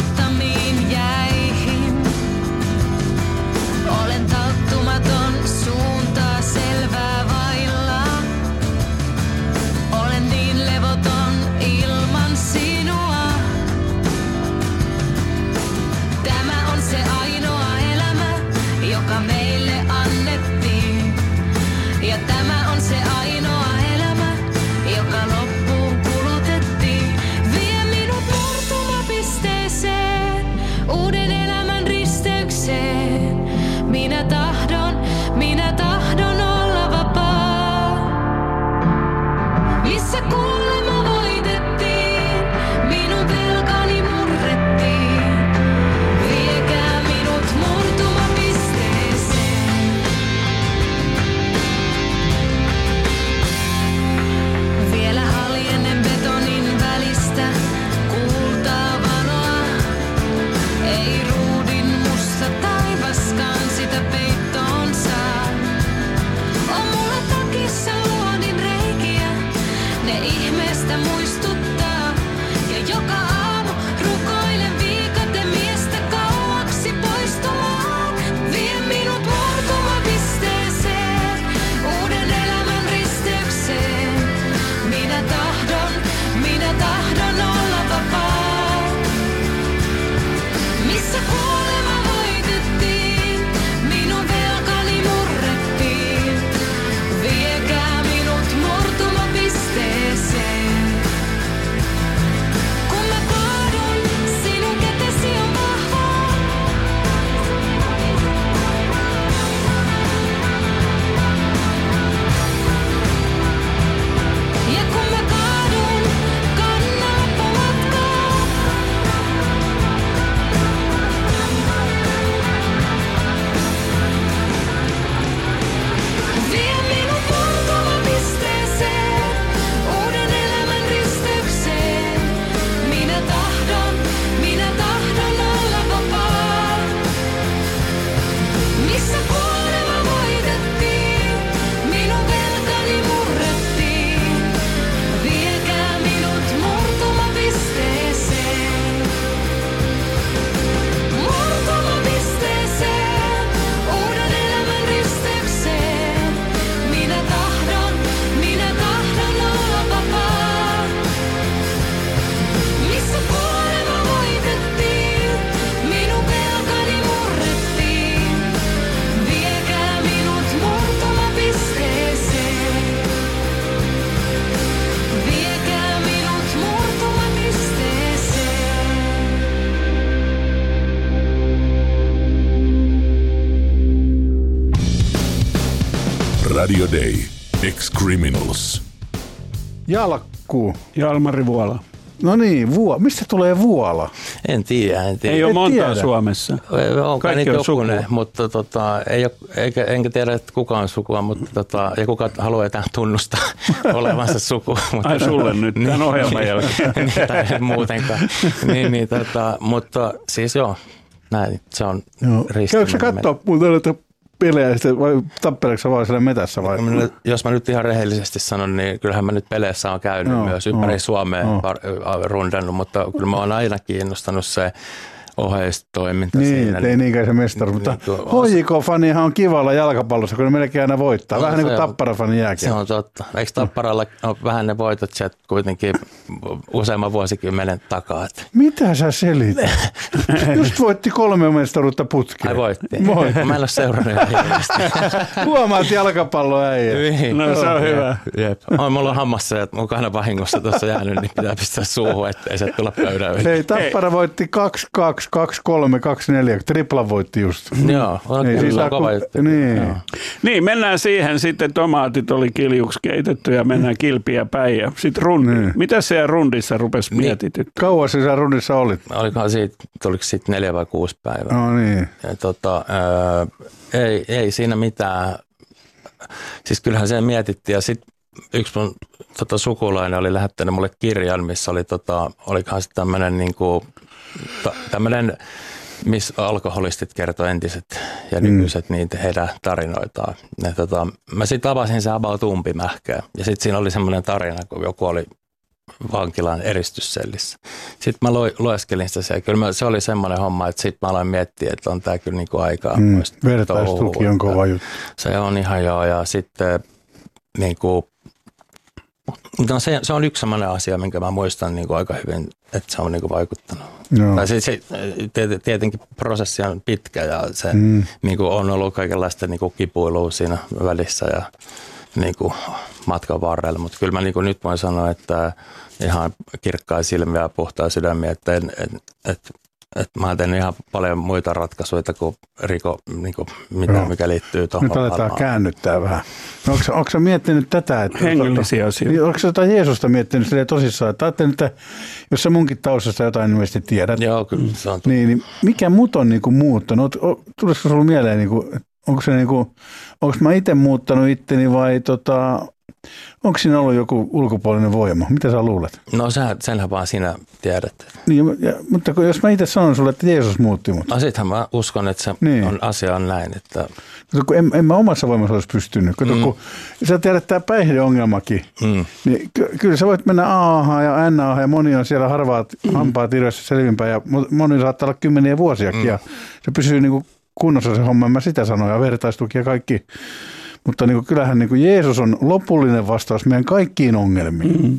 Radio Day. Ex-Criminals. Jalkku. Jalmari Vuola. No niin, vuo. Mistä tulee Vuola? En tiedä, en tiedä. Ei ole montaa tiedä. Suomessa. On Kaikki on jokunen, sukua. mutta tota, ei ole, eikä, enkä tiedä, että kuka on sukua, mutta tota, ja kuka haluaa etään tunnustaa olevansa sukua. Mutta, Ai sulle nyt, tämän ohjelman jälkeen. niin, tai muutenkaan. niin, niin, tota, mutta siis joo, näin, se on ristiminen. Käykö sä katsoa muuten näitä pelejä sitten, vai tappeleeko sä vaan siellä metässä? Vai? Jos mä nyt ihan rehellisesti sanon, niin kyllähän mä nyt peleissä on käynyt no, myös ympäri no, Suomea no. rundannut, mutta kyllä mä oon aina kiinnostanut se oheistoiminta niin, siinä. Niin, ei niinkään se mestari, mutta H J K-fanihan on kivalla jalkapallossa, kun ne melkein aina voittaa. Vähän no, niin kuin Tappara-fani jääkin. Se on totta. Eikö Tapparalla ole vähän ne voitot sieltä kuitenkin useamman vuosikymmenen takaa? Että... Mitä sä selität? Just voitti kolme mestaruutta putkeen. Ai voitti. Voitti. Mä en ole seurannut hirveästi. Huomaat jalkapalloäijä. Niin. No se on hyvä. Jep. On mulla on hammassa ja mun kahden vahingossa tuossa jäänyt, niin pitää pistää suuhun, ettei se tulla pöydän yli. Hei, Tappara voitti kaksi kaksi, kaksi kolme, kaksi neljä. Tripla voitti just. Joo, on Ei, kyllä siis kova juttu. Niin. Joo. Niin, mennään siihen. Sitten tomaatit oli kiljuksi keitetty ja mennään kilpiä päin. Ja sitten rundi. Niin. Mitä siellä rundissa rupesi Niin. mietityt? Kauas sä rundissa olit? Olikohan siitä, tuliko siitä neljä vai kuusi päivää? No niin. Ja tota, ää, ei, ei siinä mitään. Siis kyllähän se mietittiin ja sitten yksi mun tota, sukulainen oli lähettänyt mulle kirjan, missä oli, tota, olikohan se tämmöinen niinku, ta, tämmöinen, missä alkoholistit kertoi entiset ja nykyiset mm. niitä heidän tarinoitaan. Ja, tota, mä sitten avasin se about umpimähköä ja sitten siinä oli semmoinen tarina, kun joku oli vankilan eristyssellissä. Sitten mä lueskelin sitä ja kyllä mä, se oli semmoinen homma, että sitten mä aloin miettiä, että on tää kyllä niinku aikaa. Mm. Vertaistuki on kova juttu. Se on ihan joo ja sitten niinku, no se, se on yksi sellainen asia, minkä mä muistan niinku aika hyvin, että se on niinku vaikuttanut. No. Tai se, se, tietenkin prosessi on pitkä ja se Mm. niinku on ollut kaikenlaista niinku kipuilua siinä välissä ja niinku matkan varrella, mutta kyllä mä niinku nyt voin sanoa, että ihan kirkkaa silmiä ja puhtaa sydämiä, että en, et, et, et mä oon tehnyt ihan paljon muita ratkaisuja kuin riko, niinku, mitä, Joo. mikä liittyy tuohon. Nyt aletaan käännyttää vähän. No, onko, onko sä miettinyt tätä? Että, Hengellisiä asioita. Onko sä jotain Jeesusta miettinyt silleen tosissaan? Että ajattelin, että jos sä munkin taustasta jotain ilmeisesti tiedät, Joo, kyllä se on. niin, niin mikä mut on niinku muuttanut? Tulisiko sulla mieleen, niinku, onko se niinku, onko mä itse muuttanut itteni vai tota, onko siinä ollut joku ulkopuolinen voima? Mitä sä luulet? No sä, senhän vaan sinä tiedät. Niin, ja, mutta kun, jos mä itse sanon sulle, että Jeesus muutti mut. No sittenhän mä uskon, että se Niin. on, asia on näin, että Kun en, en mä omassa voimassa olisi pystynyt. Kato, mm. kun sä tiedät tämä päihdeongelmakin, mm. niin ky- kyllä sä voit mennä A-ahan ja N-ahan ja moni on siellä harvaat mm. hampaat irvessä selvinpäin ja moni saattaa olla kymmeniä vuosiakin mm. ja se pysyy niin kuin kunnossa se homma, mä sitä sanoin ja vertaistuki ja kaikki. Mutta niin kuin, kyllähän niin kuin Jeesus on lopullinen vastaus meidän kaikkiin ongelmiin. Mm.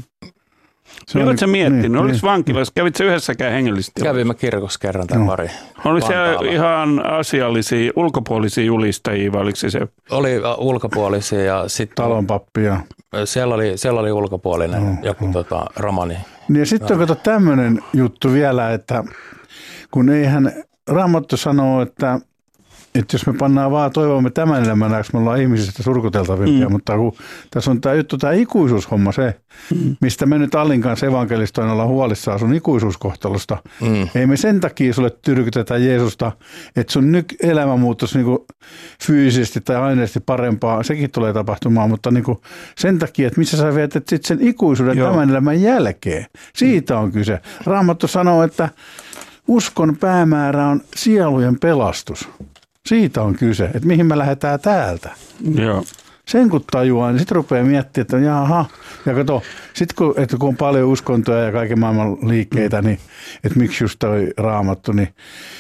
Se Oletko sä miettinyt? niin, Oliko niin. vankilassa? Kävit sä yhdessäkään hengellisesti? kävimme kirkossa kerran tämän No. pari. Oli siellä Vantaalla. ihan asiallisia, ulkopuolisia julistajia, vai oliko se se? Oli ulkopuolisia ja sitten Talonpappi ja... siellä oli, siellä oli ulkopuolinen No, joku no. tota, romani. Niin ja sitten on kato tämmöinen juttu vielä, että kun eihän Raamattu sanoo, että, että jos me pannaan vaan toivomme tämän elämän ajaksi, me ollaan ihmisistä surkuteltavimpia, mm. mutta kun tässä on tämä juttu, tämä ikuisuushomma se, mm. mistä me nyt Allin kanssa evankelistoina ollaan huolissaan sun ikuisuuskohtalosta. Mm. Ei me sen takia sulle tyrkytetä Jeesusta, että sun nyt elämä muuttuisi niinku fyysisesti tai aineellisesti parempaa, sekin tulee tapahtumaan, mutta niinku sen takia, että missä sä vietät sit sen ikuisuuden Joo. tämän elämän jälkeen. Siitä on kyse. Raamattu sanoo, että uskon päämäärä on sielujen pelastus. Siitä on kyse, että mihin me lähdetään täältä. Joo. Sen kun tajuaa, niin sitten rupeaa miettimään, että jaha. Ja kato, sitten kun, että kun on paljon uskontoja ja kaiken maailman liikkeitä, niin että miksi just toi Raamattu, niin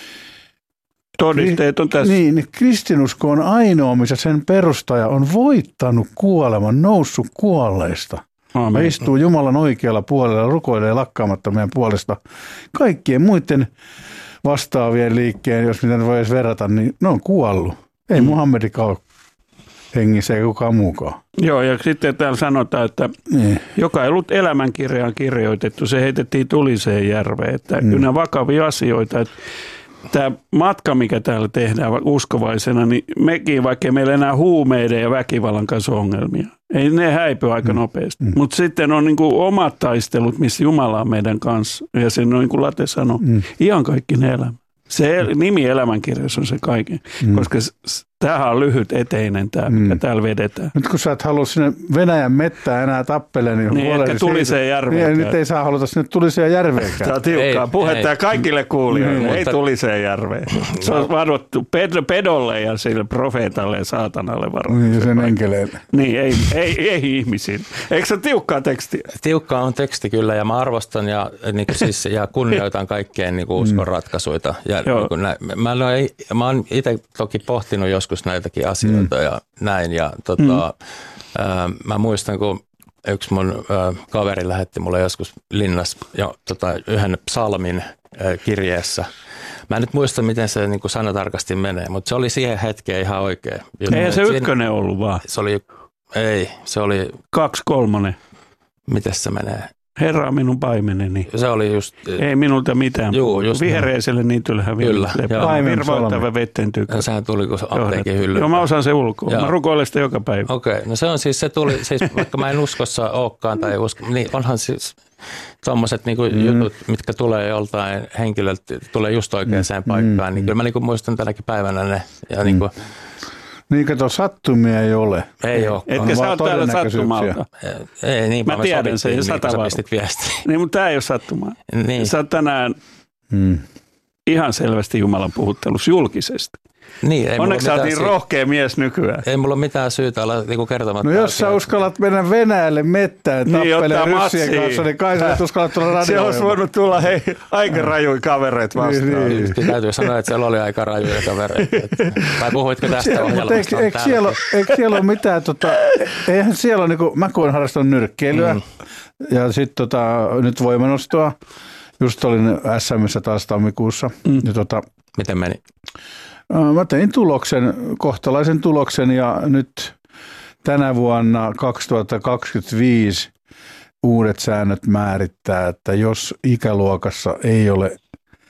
Todisteet on tässä. Niin, niin kristinusko on ainoa, missä sen perustaja on voittanut kuoleman, noussut kuolleista. Aamen. Ja istuu Jumalan oikealla puolella ja rukoilee lakkaamatta meidän puolesta. Kaikkien muiden vastaavien liikkeen, jos mitä voi edes verrata, niin ne on kuollut. Ei mm. Muhammedikaan ole hengissä eikä kukaan muukaan. Joo, ja sitten täällä sanotaan, että Niin. joka ei ollut elämänkirjaan kirjoitettu, se heitettiin tuliseen järveen. Että mm. kyllä nämä vakavia asioita. Että tämä matka, mikä täällä tehdään uskovaisena, niin mekin, vaikka meillä enää huumeiden ja väkivallan kanssa ongelmia. Ei ne häipy aika mm. nopeasti. Mm. Mutta sitten on niinku omat taistelut, missä Jumala on meidän kanssa. Ja sen on, niin kuin Late sanoi, mm. ihan kaikki ne elämä. Se el- nimi elämänkirjassa on se kaiken, mm. koska tämähän on lyhyt eteinen tämä, mikä mm. täällä vedetään. Nyt kun sä et halua sinne Venäjän mettään enää tappele, niin, niin ehkä Tuliseen järveen. Niin, nyt ei saa haluta sinne Tuliseen järveenkään. Tämä on tiukkaa puhetta ja kaikille kuulijoille. Niin, ei mutta... Tuliseen järveen. Se on vadottu ped- pedolle ja sille profeetalle ja saatanalle varoittu. Niin, ja sen enkeleille. Niin, ei, ei, ei ihmisille. Eikö se ole tiukkaa tekstiä? Tiukkaa on teksti kyllä ja mä arvostan ja, niin siis, ja kunnioitan kaikkeen niin uskon ratkaisuita. Ja, niin nä, mä, mä oon itse toki pohtinut joskus näitäkin asioita mm. ja näin. Ja, tota, mm. ää, mä muistan, kun yksi mun ää, kaveri lähetti mulle joskus linnassa jo, tota, yhden psalmin ää, kirjeessä. Mä en nyt muista, miten se niin kuin sanatarkasti menee, mutta se oli siihen hetkeen ihan oikein. Eihän se ykkönen ollut vaan. Se oli, ei, se oli... Kaksi kolmonen. Miten se menee? Herra minun paimeneni. Se oli just... Ei minulta mitään. Juu, just Vihreiselle niityllähän kyllä. Virvoittava vetten tykkä. Sehän tuli, kun apteekin hyllyllä. Joo, mä osaan se ulkoa. Joo. Mä rukoilen sitä joka päivä. Okei, okay. No se on siis, se tuli, siis vaikka mä en uskossa olekaan tai usko, niin onhan siis tommoset niinku mm. jutut, mitkä tulee joltain henkilöltä, tulee just oikeaan mm. paikkaan, niin kyllä mä niinku muistan tänäkin päivänä ne. Ja mm. niinku, niin kato, sattumia ei ole. Ei ole. Etkä sä ole täällä sattumalta. Ei, niin mä tiedän sen, sata Niin, mutta tämä ei ole sattumaa. Niin. Sä oot tänään hmm. ihan selvästi Jumalan puhuttelussa julkisesti. Niin, onneksi sä oot niin rohkea mies nykyään. Ei mulla ole mitään syytä olla niinku kertomatta. No jos sä uskallat mennä Venäjälle mettään tappeleen niin, ryssien kanssa, niin kai sä et uskallat tulla radioon. Se olisi voinut tulla hei, aika rajuja kavereita vastaan. Niin, niin. Täytyy sanoa, että siellä oli aika rajuja kavereita. Vai puhuitko tästä siellä, ohjelmasta? Eikö, eikö, siellä, eikö siellä ole mitään, tota, eihän siellä ole, niin kuin, mä kun olen harrastanut nyrkkeilyä mm. ja sitten tota, nyt voimanostoa. Just olin S M:ssä taas tammikuussa. Mm. Ja, tota, miten meni? Mä tein tuloksen, kohtalaisen tuloksen ja nyt tänä vuonna kaksituhattakaksikymmentäviisi uudet säännöt määrittää, että jos ikäluokassa ei ole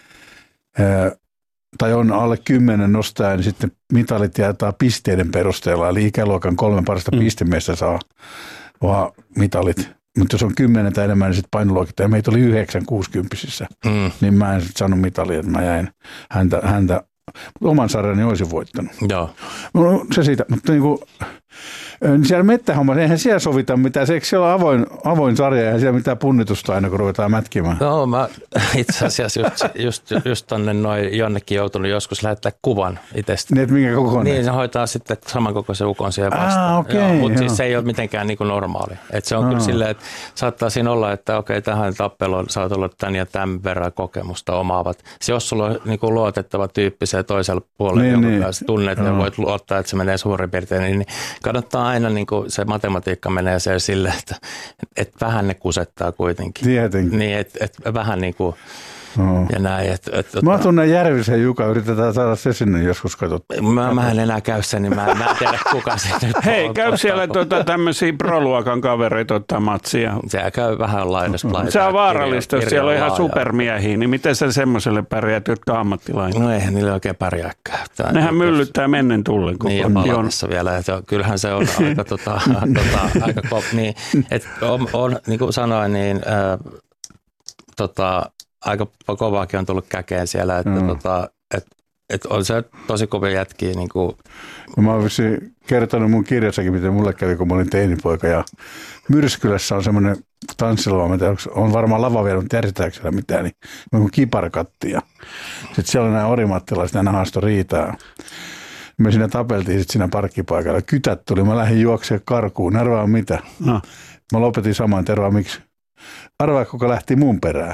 tai on alle kymmenen nostaja, niin sitten mitalit jaetaan pisteiden perusteella. Eli ikäluokan kolme parasta mm. pistemiestä saa vaan mitalit. Mutta jos on kymmenen tai enemmän, niin sitten painoluokittaa. Ja meitä oli yhdeksän kuusikymppisissä, mm. niin mä en sitten saanut mitalia, että mä jäin häntä, häntä oman sarjani olisin voittanut. Joo. No, se siitä, mutta niin kuin, siellä mettähommassa, eihän siellä sovita mitään. Se, eikö siellä ole avoin, avoin sarja, eihän siellä mitään punnitusta aina, kun ruvetaan mätkimään? No, mä itse asiassa just, just, just tonne noin jonnekin joutunut joskus lähettää kuvan itsestä. Niin, että minkä kokoinen? Niin, se hoitaa sitten samankokoisen ukon siihen vastaan. Ah, okei. Okay, mutta siis se ei ole mitenkään niin kuin normaali. Et se on ah. kyllä silleen, että saattaa siinä olla, että okei, okay, tähän tappeluun saat olla tämän ja tämän verran kokemusta omaavat. Se, jos sulla on niin kuin luotettava tyyppi se toisella puolella, niin, jonka niin. kanssa tunnet ja voit luottaa, että se menee suurin piirtein, niin kannattaa aina niin kuin se matematiikka menee se sille, että, että vähän ne kusettaa kuitenkin. Tietenkin. Niin, että, että vähän niin kuin no. ja näin. Että, että, mä tunnen Järvisen Juka, yritetään saada se sinne joskus katsottua. Mä, mä en enää käy sen, niin mä, mä en tiedä kuka se nyt hei, on. Käy siellä tuota, tämmöisiä pro-luokan kavereita ottaa matsia. Se käy vähän laidassa. Se on vaarallista, jos siellä on ihan supermiehiä, niin miten sä semmoiselle pärjäät, jotka on ammattilainen? No eihän niille oikein pärjääkään. Nehän myllyttää mennen tullen koko niin, ja palatessa vielä. Että kyllähän se on aika, tota, tota, aika kop. Niin, että on, on, niin kuin sanoin, niin äh, tota, aika kovaakin on tullut käkeen siellä, että mm. tota, et, et on se tosi kovia jätkiä. Niin kuin. Mä oon vissiin kertonut mun kirjassakin, miten mulle kävi, kun mä olin teinipoika. Ja Myrskylässä on semmoinen tanssilava, on varmaan lava vielä, mutta järjestetäänkö siellä mitään, niin on kiparkatti. Ja sitten siellä on nämä orimattilaiset, nämä haastoi riitaa. Me siinä tapeltiin sitten siinä parkkipaikalla. Kytät tuli, mä lähdin juoksemaan karkuun. Arvaa mitä? No. Mä lopetin saman, tervaa miksi? Arvaa, kuka lähti mun perään.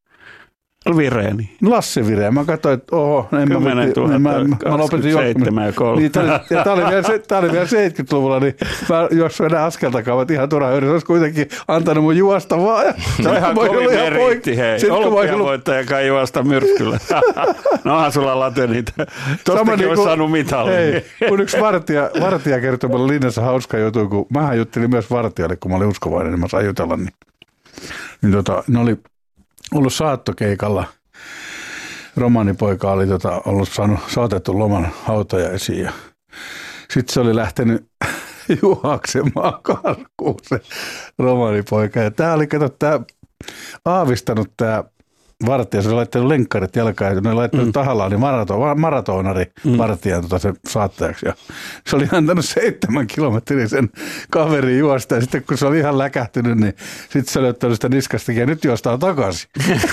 Vireeni. Lasse Vireen. Mä katsoin, että oho, en mä, mä, mä, mä lopetin juoksemaan. Niin, tämä oli, oli vielä seitsemänkymmentäluvulla, niin mä juoksuin enää askeltakaan, että ihan turha yritys. Olisi kuitenkin antanut mun juosta vaan. Se on ihan kovin meritti, hei. Olympiavoittaja kai juosta Myrskyllä. No onhan sulla late niitä. Tostakin olisi saanut mitalli. Hei, kun yksi vartija, vartija kertoi mulle linnassa hauska juttu, kun mähän juttelin myös vartijalle, kun mä olin uskovainen, niin mä sain jutella. Niin, niin tota, ne oli ollut saattokeikalla romaanipoika oli tota, ollut saanut saatettu loman hautajaisiin ja sitten se oli lähtenyt juoksemaan karkuun se romaanipoika. Ja tämä oli, kato, tämä aavistanut tämä vartija, se oli laittanut lenkkarit jalkaan ja ne oli laittanut mm. tahallaan niin marato, maratonari mm. vartijan tota sen saattajaksi. Ja se oli antanut seitsemän kilometrin sen kaverin juosta ja sitten kun se oli ihan läkähtynyt, niin sitten se oli ottanut sitä niskastakin ja nyt juostaan takaisin.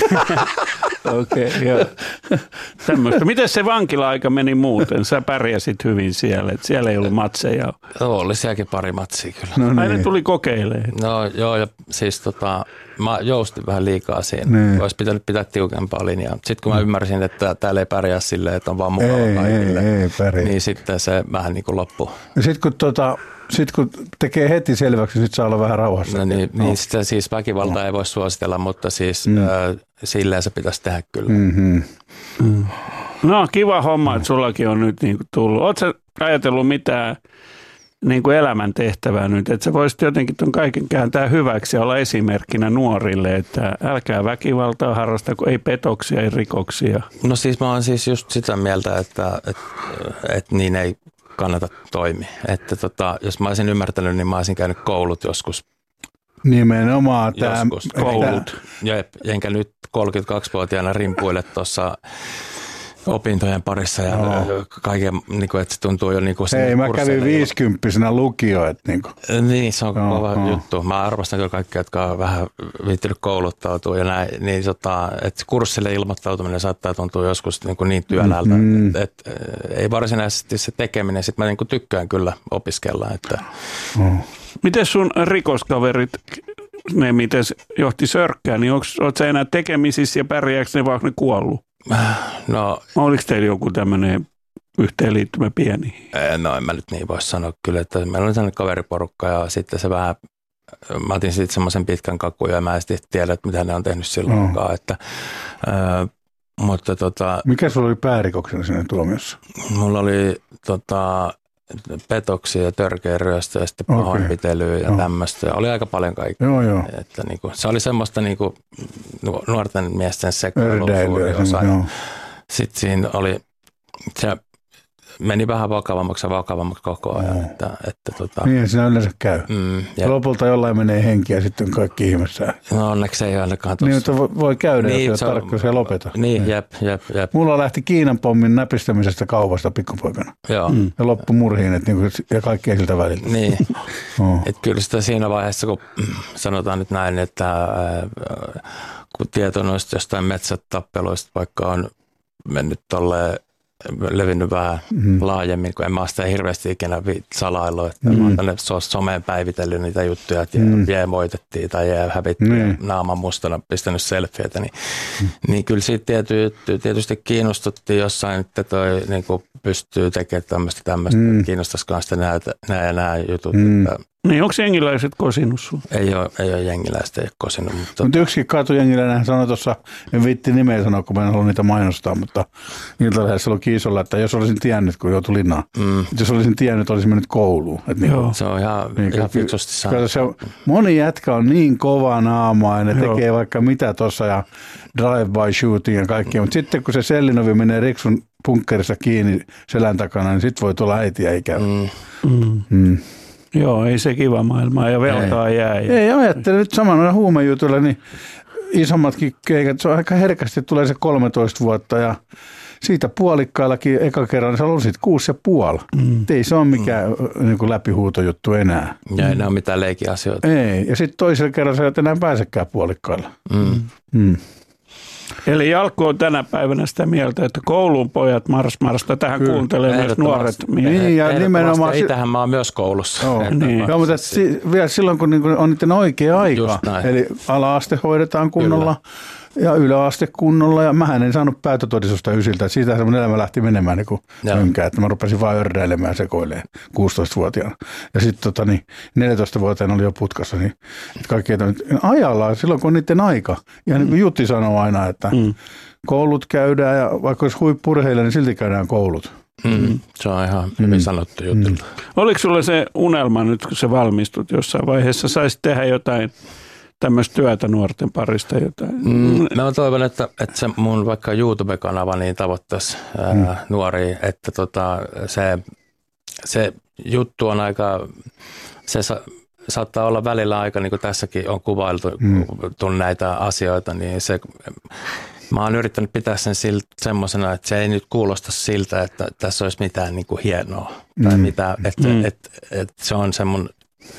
Okei, okay, joo. Tämmöistä. Miten se vankila-aika meni muuten? Sä pärjäsit hyvin siellä, että siellä ei ollut matseja. Joo, oli sielläkin pari matsia kyllä. No niin. Aina tuli kokeilemaan. No joo, ja siis tota, mä joustin vähän liikaa siinä. Niin. Olisi pitänyt pitää tiukempaa linjaa. Sitten kun mä ymmärsin, että täällä ei pärjää silleen, että on vaan mukava ei, kaikille, ei, ei pärjää. Niin sitten se vähän niin kuin loppui. Ja sitten kun tota... Sitten kun tekee heti selväksi, niin sitten saa olla vähän rauhassa. No niin, no. niin sitä siis väkivalta no. ei voi suositella, mutta siis mm. äh, silleen se pitäisi tehdä kyllä. Mm-hmm. Mm. No kiva homma, että sullakin on nyt niin kuin tullut. Oletko ajatellut mitään niin kuin elämäntehtävää nyt, että sä voisit jotenkin tuon kaiken kääntää hyväksi ja olla esimerkkinä nuorille, että älkää väkivaltaa harrastako, ei petoksia, ei rikoksia. No siis mä oon siis just sitä mieltä, että, että, että niin ei kannata toimia. Että tota, jos mä olisin ymmärtänyt, niin mä olisin käynyt koulut joskus. Nimenomaan tämä. Joskus koulut. Jep, enkä nyt kolmekymmentäkaksivuotiaana rimpuille tuossa opintojen parissa ja no. kaiken, niin kuin, että se tuntuu jo niin kuin Hei, mä kävin viisikymppisenä lukio. Että niin, kuin. niin, se on no, kova no. juttu. Mä arvostan kyllä kaikkia, jotka on vähän viittynyt kouluttautua ja näin. Niin, tota, että kurssille ilmoittautuminen saattaa tuntua joskus niin, kuin niin työläältä. Mm-hmm. Että, että, ei varsinaisesti se tekeminen. Sitten mä niin kuin tykkään kyllä opiskella. Että. No. Miten sun rikoskaverit, ne miten johti Sörkkään, niin oletko sä enää tekemisissä ja pärjääkö ne vaan ne kuollut? No, oliko teillä joku tämmöinen yhteenliittymä pieni? No en mä nyt niin voi sanoa kyllä, että meillä oli sellainen kaveriporukka ja sitten se vähän, mä otin sitten semmoisen pitkän kakun ja mä en sitten tiedä, että mitä ne on tehnyt silloinkaan. No. Että, äh, mutta tota, mikä sulla oli päärikoksena siinä tuomiossa? Mulla oli tota, petoksia ja törkeä ryöstö ja sitten pahoinpitelyä ja no. tämmöistä. Oli aika paljon kaikkea. Joo, joo. Että niinku, se oli semmoista niinku, nuorten miesten sekoilua suuri osa. Sitten siinä oli, se meni vähän vakavammaksi ja vakavammaksi koko ajan. Että, että, tota, niin siinä yleensä käy. Mm, lopulta jollain menee henki ja sitten kaikki ihmeessä. No onneksi ei ainakaan tuossa. Niin, mutta voi käydä, niin, jos ei ole tarkka, se lopeta. Niin, niin, jep, jep, jep. Mulla lähti Kiinan pommin näpistämisestä kaupasta pikkupoikana. Joo. Mm. Ja loppu murhiin, että niinku, ja kaikkea siltä välillä. Niin, oh. Että kyllä sitä siinä vaiheessa, kun sanotaan nyt näin, että äh, kun tieto noista jostain metsätappeluista vaikka on mennyt tolleen, levinnyt vähän mm. laajemmin, kun en mä sitä hirveästi ikinä salaillut, että mm. mä oon tänne someen päivitellyt niitä juttuja, että mm. jee moitettiin tai jee hävittiin mm. ja naaman mustana pistänyt selfieitä, niin, mm. niin kyllä siitä tiety, tietysti kiinnostuttiin jossain, että toi niin kuin pystyy tekemään tämmöistä tämmöistä, mm. kiinnostaisikaan sitten nämä ja nämä jutut. Mm. Että, niin onko jengiläiset kosinut sun? Ei ole, ei ole jengiläistä, ei ole kosinut. Mutta Mut yksikin katujengiläinen sanoi tuossa, en viitti nimeä sanoa, kun mä en halua niitä mainostaa, mutta Iltalehdessä oli kiisolla, että jos olisin tiennyt, kun joutui linnaan, mm. jos olisin tiennyt, olisin mennyt kouluun. Et niin, Joo. Se on ihan, niin, ihan fiksusti sanottu. Moni jätkä on niin kova naamaa ja ne Joo. tekee vaikka mitä tuossa ja drive-by shooting ja kaikkea, mutta sitten kun se sellinovi menee Riksun punkkerissa kiinni selän takana, niin sitten voi tulla äitiä ikävä. Mm. Mm. Mm. Joo, ei se kiva maailma ja velkaa ei. jää. Ei, ajattele nyt samalla huumejutuilla, niin isommatkin keikät, se on aika herkästi tulee se kolmetoista vuotta ja siitä puolikkaillakin eka kerran, niin sä luulisit kuusi ja puoli. Mm. Ei se ole mikään mm. niin kuin läpihuutojuttu enää. Ja ei mm. ne ole mitään leikiasioita. Ei, ja sitten toisella kerralla sä et enää pääsekään puolikkailla. Mm. Mm. Eli Jalkku on tänä päivänä sitä mieltä, että koulun pojat mars marsta tähän Kyllä. kuuntelee myös nuoret miehet. Niin, ja nimenomaan ei tähän mä oon myös koulussa. Joo, niin. Joo, mutta si- vielä silloin, kun niinku on niiden oikea aika. Eli ala-aste hoidetaan kunnolla. Kyllä. Ja yläaste kunnolla, ja mähän en saanut päätötodistusta ysiltä. Siitä mun elämä lähti menemään niin kuin mönkään, että mä rupesin vaan örräilemään sekoilemaan kuusitoistavuotiaana. Ja sitten tota, niin, neljätoistavuotiaana oli jo putkassa, niin että kaikki ajallaan silloin, kun on niiden aika. Ja niin kuin Jutti sanoo aina, että mm. koulut käydään, ja vaikka olisi huippu-urheilija, niin silti käydään koulut. Mm. Se on ihan hyvin mm. sanottu Jutilta. Mm. Oliko sulla se unelma nyt, kun sä valmistut jossain vaiheessa, saisit tehdä jotain tämmöistä työtä nuorten parista jotain? Mm, mä toivon, että, että se mun vaikka YouTube-kanava niin tavoittaisi mm. ää, nuoria, että tota, se, se juttu on aika, se sa, saattaa olla välillä aika, niin kuin tässäkin on kuvailtu mm. näitä asioita, niin se, mä oon yrittänyt pitää sen semmoisena, että se ei nyt kuulosta siltä, että tässä olisi mitään niin kuin hienoa tai mm. mitään, että mm. et, et se on se mun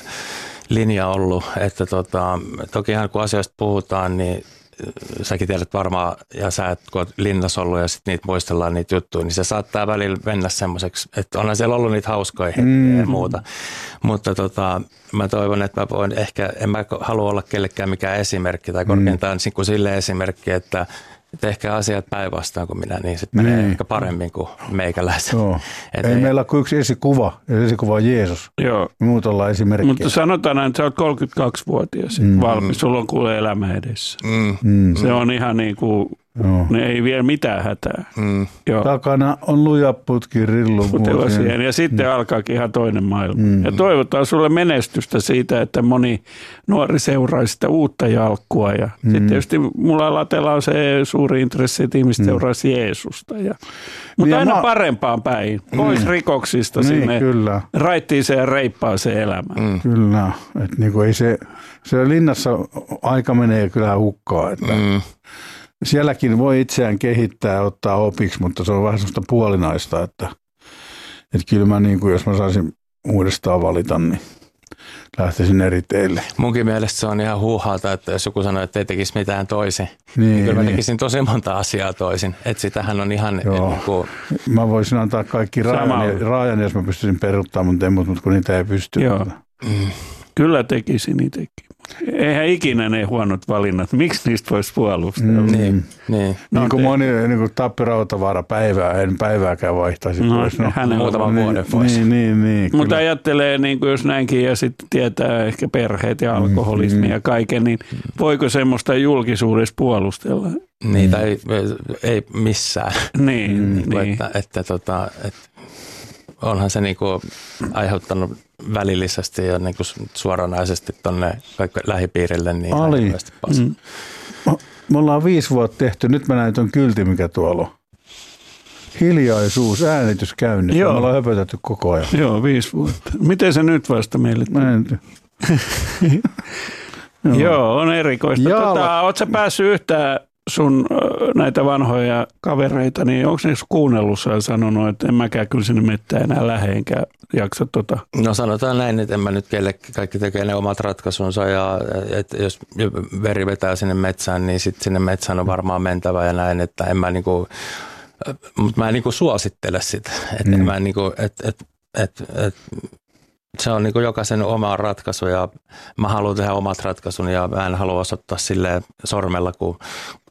linja ollut, että tota, tokihan kun asioista puhutaan, niin säkin tiedät varmaan, ja sä et, kun oot linnassa ollut ja sitten niitä muistellaan niitä juttuja, niin se saattaa välillä mennä semmoiseksi, että onhan siellä ollut niitä hauskoja hetkiä mm. ja muuta. Mutta tota, mä toivon, että mä voin ehkä, en mä halua olla kellekään mikään esimerkki tai korkeintaan mm. sille esimerkki, että että ehkä asiat päinvastaan kuin minä, niin sitten menee niin. ehkä paremmin kuin meikäläiset. Ei ei meillä ole kuin yksi esikuva, ja esikuva on Jeesus. Joo. Muut ollaan esimerkkiä. Mutta sanotaan, että sä oot kolmekymmentäkaksivuotias mm. valmis, sulla on kuule elämä edessä. Mm. Mm. Se on ihan niin kuin, ne ei vie mitään hätää. Mm. Joo. Takana on luja putki rillu. Ja sitten mm. alkaakin ihan toinen maailma. Mm. Ja toivotaan sulle menestystä siitä, että moni nuori seuraisi sitä uutta jalkkua. Ja mm. sitten tietysti mulla latella on se suuri intressi, että ihmiset mm. seuraisi Jeesusta. Ja, mutta ja aina mä... parempaan päin. Pois mm. rikoksista niin, sinne kyllä. raittiiseen ja reippaaseen elämään. Mm. Kyllä. Että niinku ei se, se linnassa aika menee kyllä hukkaan. Että mm. sielläkin voi itseään kehittää ja ottaa opiksi, mutta se on vähän sellaista puolinaista, että, että kyllä mä niin kuin, jos mä saisin uudestaan valita, niin lähtisin eri teille. Munkin mielestä se on ihan huuhaata, että jos joku sanoo, että ei tekisi mitään toisin, niin, niin kyllä mä niin. tekisin tosi monta asiaa toisin. Että sitähän on ihan... Niin kuin... Mä voisin antaa kaikki raajan, raajan, jos mä pystyisin peruuttamaan mun temmut, mutta kun niitä ei pysty. Joo. Mm. Kyllä tekisin itsekin. Eihän ikinä ne huonot valinnat. Miksi niistä voisi puolustella? Mm. Niin, niin. No, niin kuin moni niin kuin Tappi Rautavaara päivää, en päivääkään vaihtaisi no, pois. No, muutaman niin, vuoden pois. Niin, niin, niin, mutta ajattelee, niin kuin jos näinkin ja sitten tietää ehkä perheet ja alkoholismi mm. ja kaiken, niin voiko semmoista julkisuudessa puolustella? Niin, tai ei, ei missään. Niin, mm. niin. Että, että, tota, että onhan se niinku aiheuttanut välillisesti ja niinku suoranaisesti tuonne lähipiirille niin Ali. Mm. Me ollaan viisi vuotta tehty. Nyt mä näin tuon kylti, mikä tuolla on. Hiljaisuus, äänitys käynnissä. Me ollaan höpötetty koko ajan. Joo, viisi vuotta. Miten se nyt vasta meille tuli? Joo. Joo, on erikoista. Tota, ootko sä päässyt yhtään sun näitä vanhoja kavereita, niin onko ne kuunnellut ja sanonut, että en mäkään kyllä sinne mettään enää lähde, enkä jaksa tota? No sanotaan näin, että en mä nyt kellekin, kaikki tekee ne omat ratkaisunsa ja että jos veri vetää sinne metsään, niin sitten sinne metsään on varmaan mentävä ja näin, että en mä niinku, mutta mä en niinku suosittele sitä, että mm. mä niinku, että et, et, et, se on niinku jokaisen oma ratkaisu ja mä haluan tehdä omat ratkaisun ja mä en halua osoittaa silleen sormella, kun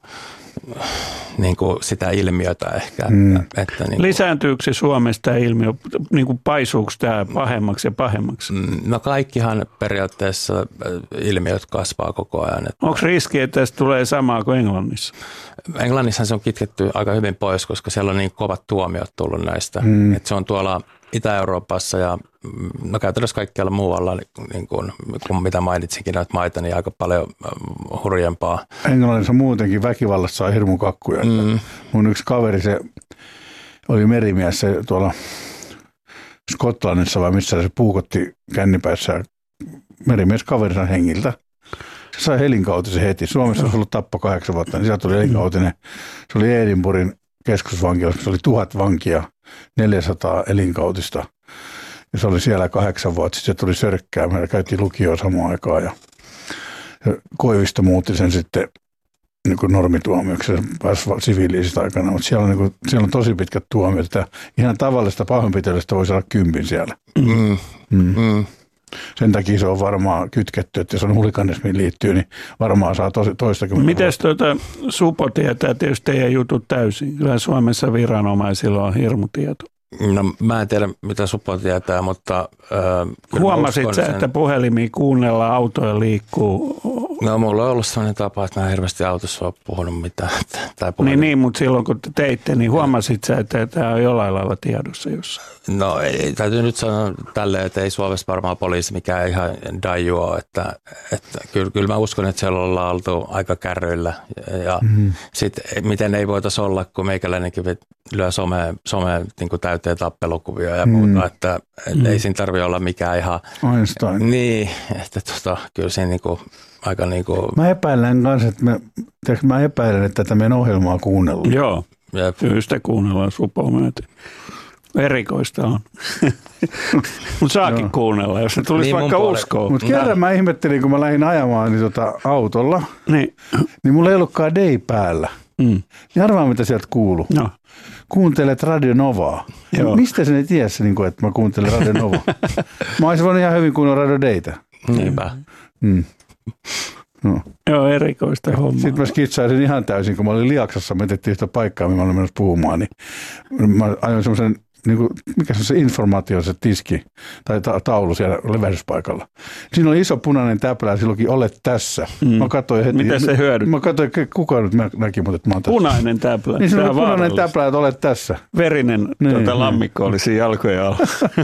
niin kuin sitä ilmiötä ehkä. Mm. Että niin kuin, lisääntyykö se Suomessa tämä ilmiö, niin kuin paisuuko tämä pahemmaksi ja pahemmaksi? No kaikkihan periaatteessa ilmiöt kasvaa koko ajan. Onko riski, että tästä tulee samaa kuin Englannissa? Englannissa se on kitketty aika hyvin pois, koska siellä on niin kovat tuomiot tullut näistä. Mm. Että se on tuolla Itä-Euroopassa ja no käytännössä kaikkialla muualla, niin kuin, kun mitä mainitsinkin näitä maita, niin aika paljon hurjempaa. Englannissa muutenkin väkivallassa on hirmu kakkuja. Mm. Mun yksi kaveri, se oli merimies se tuolla Skotlannissa vai missä se puukotti kännipäissään merimies kaverinsa hengiltä. Se sai elinkautisen heti. Suomessa olisi ollut tappo kahdeksan vuotta, niin sieltä tuli elinkautinen. Se oli Edinburghin keskusvankilassa, se oli tuhat vankia, neljäsataa elinkautista. Ja se oli siellä kahdeksan vuotta, sitten se tuli sörkkää. Meillä käytiin lukioon samaan aikaan ja Koivisto muutti sen sitten niin kuin normituomioksi. Se pääsi siviiliisistä aikana, mutta siellä on, niin kuin, siellä on tosi pitkät tuomiot. Että ihan tavallista pahoinpitelystä voi saada kympin siellä. Mm. Mm. Mm. Sen takia se on varmaan kytketty, että jos on hulikanismiin liittyy, niin varmaan saa tosi, toistakymmentä. Mites tuota, Supo tietää tietysti teidän jutut täysin? Kyllä Suomessa viranomaisilla on hirmu tieto. No mä en tiedä, mitä Supo tietää, mutta... Äh, huomasit sä, sen... että puhelimia kuunnellaan, autoja liikkuu, No mulla on ollut sellainen tapa, että mä en hirveästi autossa ole puhunut mitään. Tai niin, niin, mutta silloin kun te teitte, niin huomasit sä, että tämä on jollain lailla tiedossa jossain? No ei, täytyy nyt sanoa tälleen, että ei Suomessa varmaan poliisi mikään ihan daju ole. Että, että kyllä, kyllä mä uskon, että siellä ollaan oltu aika kärryillä. Ja mm-hmm. sitten miten ei voitaisi olla, kun meikäläinenkin lyö someen, someen niin kuin täyteen tappelukuvia ja muuta. Mm-hmm. Että, että mm-hmm. ei siinä tarvitse olla mikään ihan... Einstein. Niin, että tota, kyllä siinä niin kuin... Aika niin kuin... Mä epäilen kanssa, että me, mä epäilen, että tätä meidän ohjelmaa kuunnellaan. Joo, kyllä sitä kuunnellaan supoa myöten. Erikoista on. Mutta saakin kuunnella, jos ne tulisi niin vaikka uskoon. Mutta kerran mä ihmettelin, kun mä lähdin ajamaan niin tota autolla, niin. niin mulla ei ollutkaan Day päällä. Mm. Niin arvaa, mitä sieltä kuuluu. No. Kuuntelet Radio Novaa. Mistä sen ei tiedä, että mä kuuntelen Radio Novaa? Mä olisin voinut ihan hyvin kuunnella Radio Daytä. Niinpä. Mm. No. Joo, erikoista hommaa. Sitten mä skitsaisin ihan täysin, kun mä olin Liaksassa, me etettiin yhtä paikkaa, mihin mä olin menossa puhumaan, niin mä ajoin semmoisen, niin kuin, mikä se on se informaatio, se tiski tai ta- taulu siellä levähdyspaikalla. Siinä oli iso punainen täplä ja silloinkin olet tässä. Mm. Mä katsoin heti. Mitä se hyödyt? Mä katsoin, kuka nyt näki, mutta että mä oon tässä. Punainen täplä. Niin se oli punainen täplä, että olet tässä. Verinen niin, tuota, lammikko oli siinä jalkojen alla.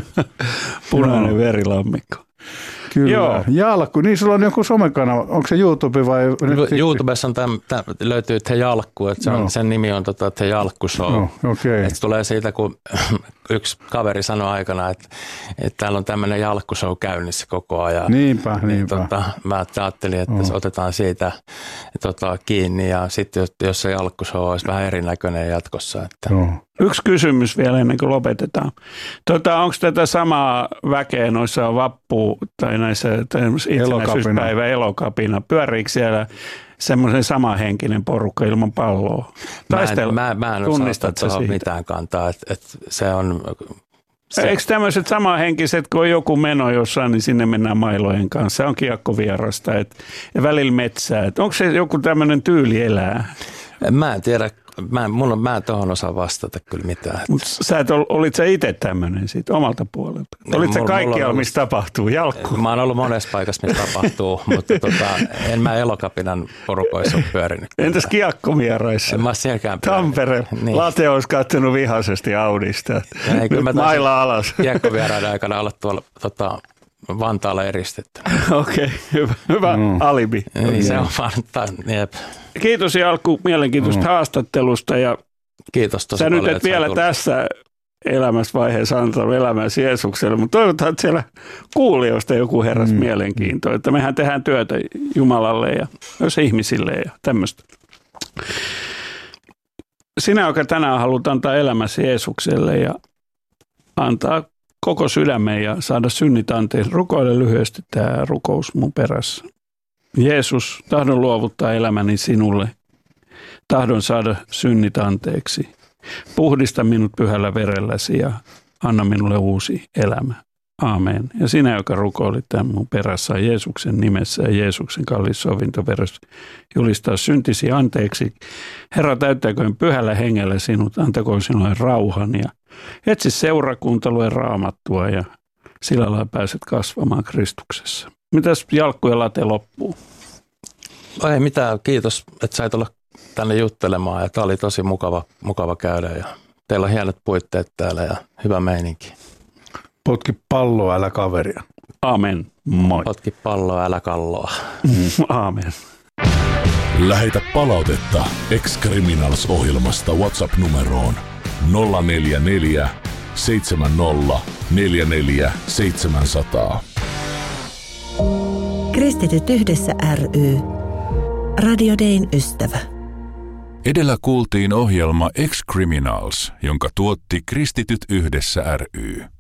Punainen no. verilammikko. Kyllä. Joo. Jalkku. Niin sulla on joku somekanava. Onko se YouTube vai? YouTubessa on täm, täm, löytyy Te Jalkku. Että se on, no. Sen nimi on tota, Te Jalkku Show. No, okay. Se tulee siitä, kun yksi kaveri sanoi aikana, että, että täällä on tämmöinen Jalkku Show käynnissä koko ajan. Niinpä, niin, niinpä. Tota, mä ajattelin, että oh. otetaan siitä tota, kiinni ja sitten jos, jos se Jalkku Show olisi vähän erinäköinen jatkossa. Että. Oh. Yksi kysymys vielä ennen kuin lopetetaan. Tota, onko tätä samaa väkeä noissa vappu- tai näissä itsenäisyyspäivä elokapina? Pyöriikö siellä semmoisen samanhenkinen porukka ilman palloa? Taistel, mä en, mä, mä en osaa tuohon mitään kantaa. Et, et se on, se... Eikö tämmöiset samanhenkiset, kun on joku meno jossain, niin sinne mennään mailojen kanssa? Se on kiekkovierasta et, ja välillä metsää. Et onko se joku tämmöinen tyyli elää? Mä en tiedä. Mä en, mulla, mä en tohon osaa vastata kyllä mitään. Mutta sä et ol, olit sä itse tämmöinen siitä omalta puolelta? No, olit sä kaikkialla, missä tapahtuu? Jalkku? Mä oon ollut monessa paikassa, missä tapahtuu, mutta tota, en mä elokapinan porukoissa ole pyörinyt. Entäs kiekkovieraissa? En mä sielläkään pyörinyt. Tampere. Niin. Late olisi kattonut vihaisesti Audista. Ei, kyllä mä mailla alas. Kiekkovieraiden aikana olla tuolla tota, Vantaalla eristetty. Okei, okay, hyvä, hyvä mm. alibi. Niin, se on vaan, jep. Kiitos Jalkku mielenkiintoista mm. haastattelusta. Ja kiitos tosi sä paljon. Sä nyt et vielä tullut. Tässä elämäsvaiheessa antaa elämäsi Jeesukselle, mutta toivotaan, että siellä kuulijoista joku heräs mm. mielenkiintoa. Että mehän tehdään työtä Jumalalle ja myös ihmisille ja tämmöistä. Sinä, joka tänään haluat antaa elämäsi Jeesukselle ja antaa koko sydämen ja saada synnit anteeksi. Rukoile lyhyesti tämä rukous mun perässä. Jeesus, tahdon luovuttaa elämäni sinulle. Tahdon saada synnit anteeksi. Puhdista minut pyhällä verelläsi ja anna minulle uusi elämä. Aamen. Ja sinä, joka rukoilit tämän mun perässä Jeesuksen nimessä ja Jeesuksen kallis sovintoveressä, julistaa syntisi anteeksi. Herra, täyttäköön pyhällä hengellä sinut, antakoon sinulle rauhan ja etsi seurakunta, lue raamattua ja sillä lailla pääset kasvamaan Kristuksessa. Mitäs Jalkku ja Late loppuu? Ei mitään, kiitos, että sait olla tänne juttelemaan ja tämä oli tosi mukava, mukava käydä ja teillä on hienot puitteet täällä ja hyvä meininki. Potki palloa, älä kaveria. Amen. Moi. Potki palloa, älä kalloa. Amen. Lähetä palautetta Ex-Criminals-ohjelmasta WhatsApp-numeroon nolla neljä neljä seitsemän nolla neljä neljä seitsemän nolla nolla. Kristityt yhdessä ry. Radio Dayn ystävä. Edellä kuultiin ohjelma Ex-Criminals, jonka tuotti Kristityt yhdessä ry.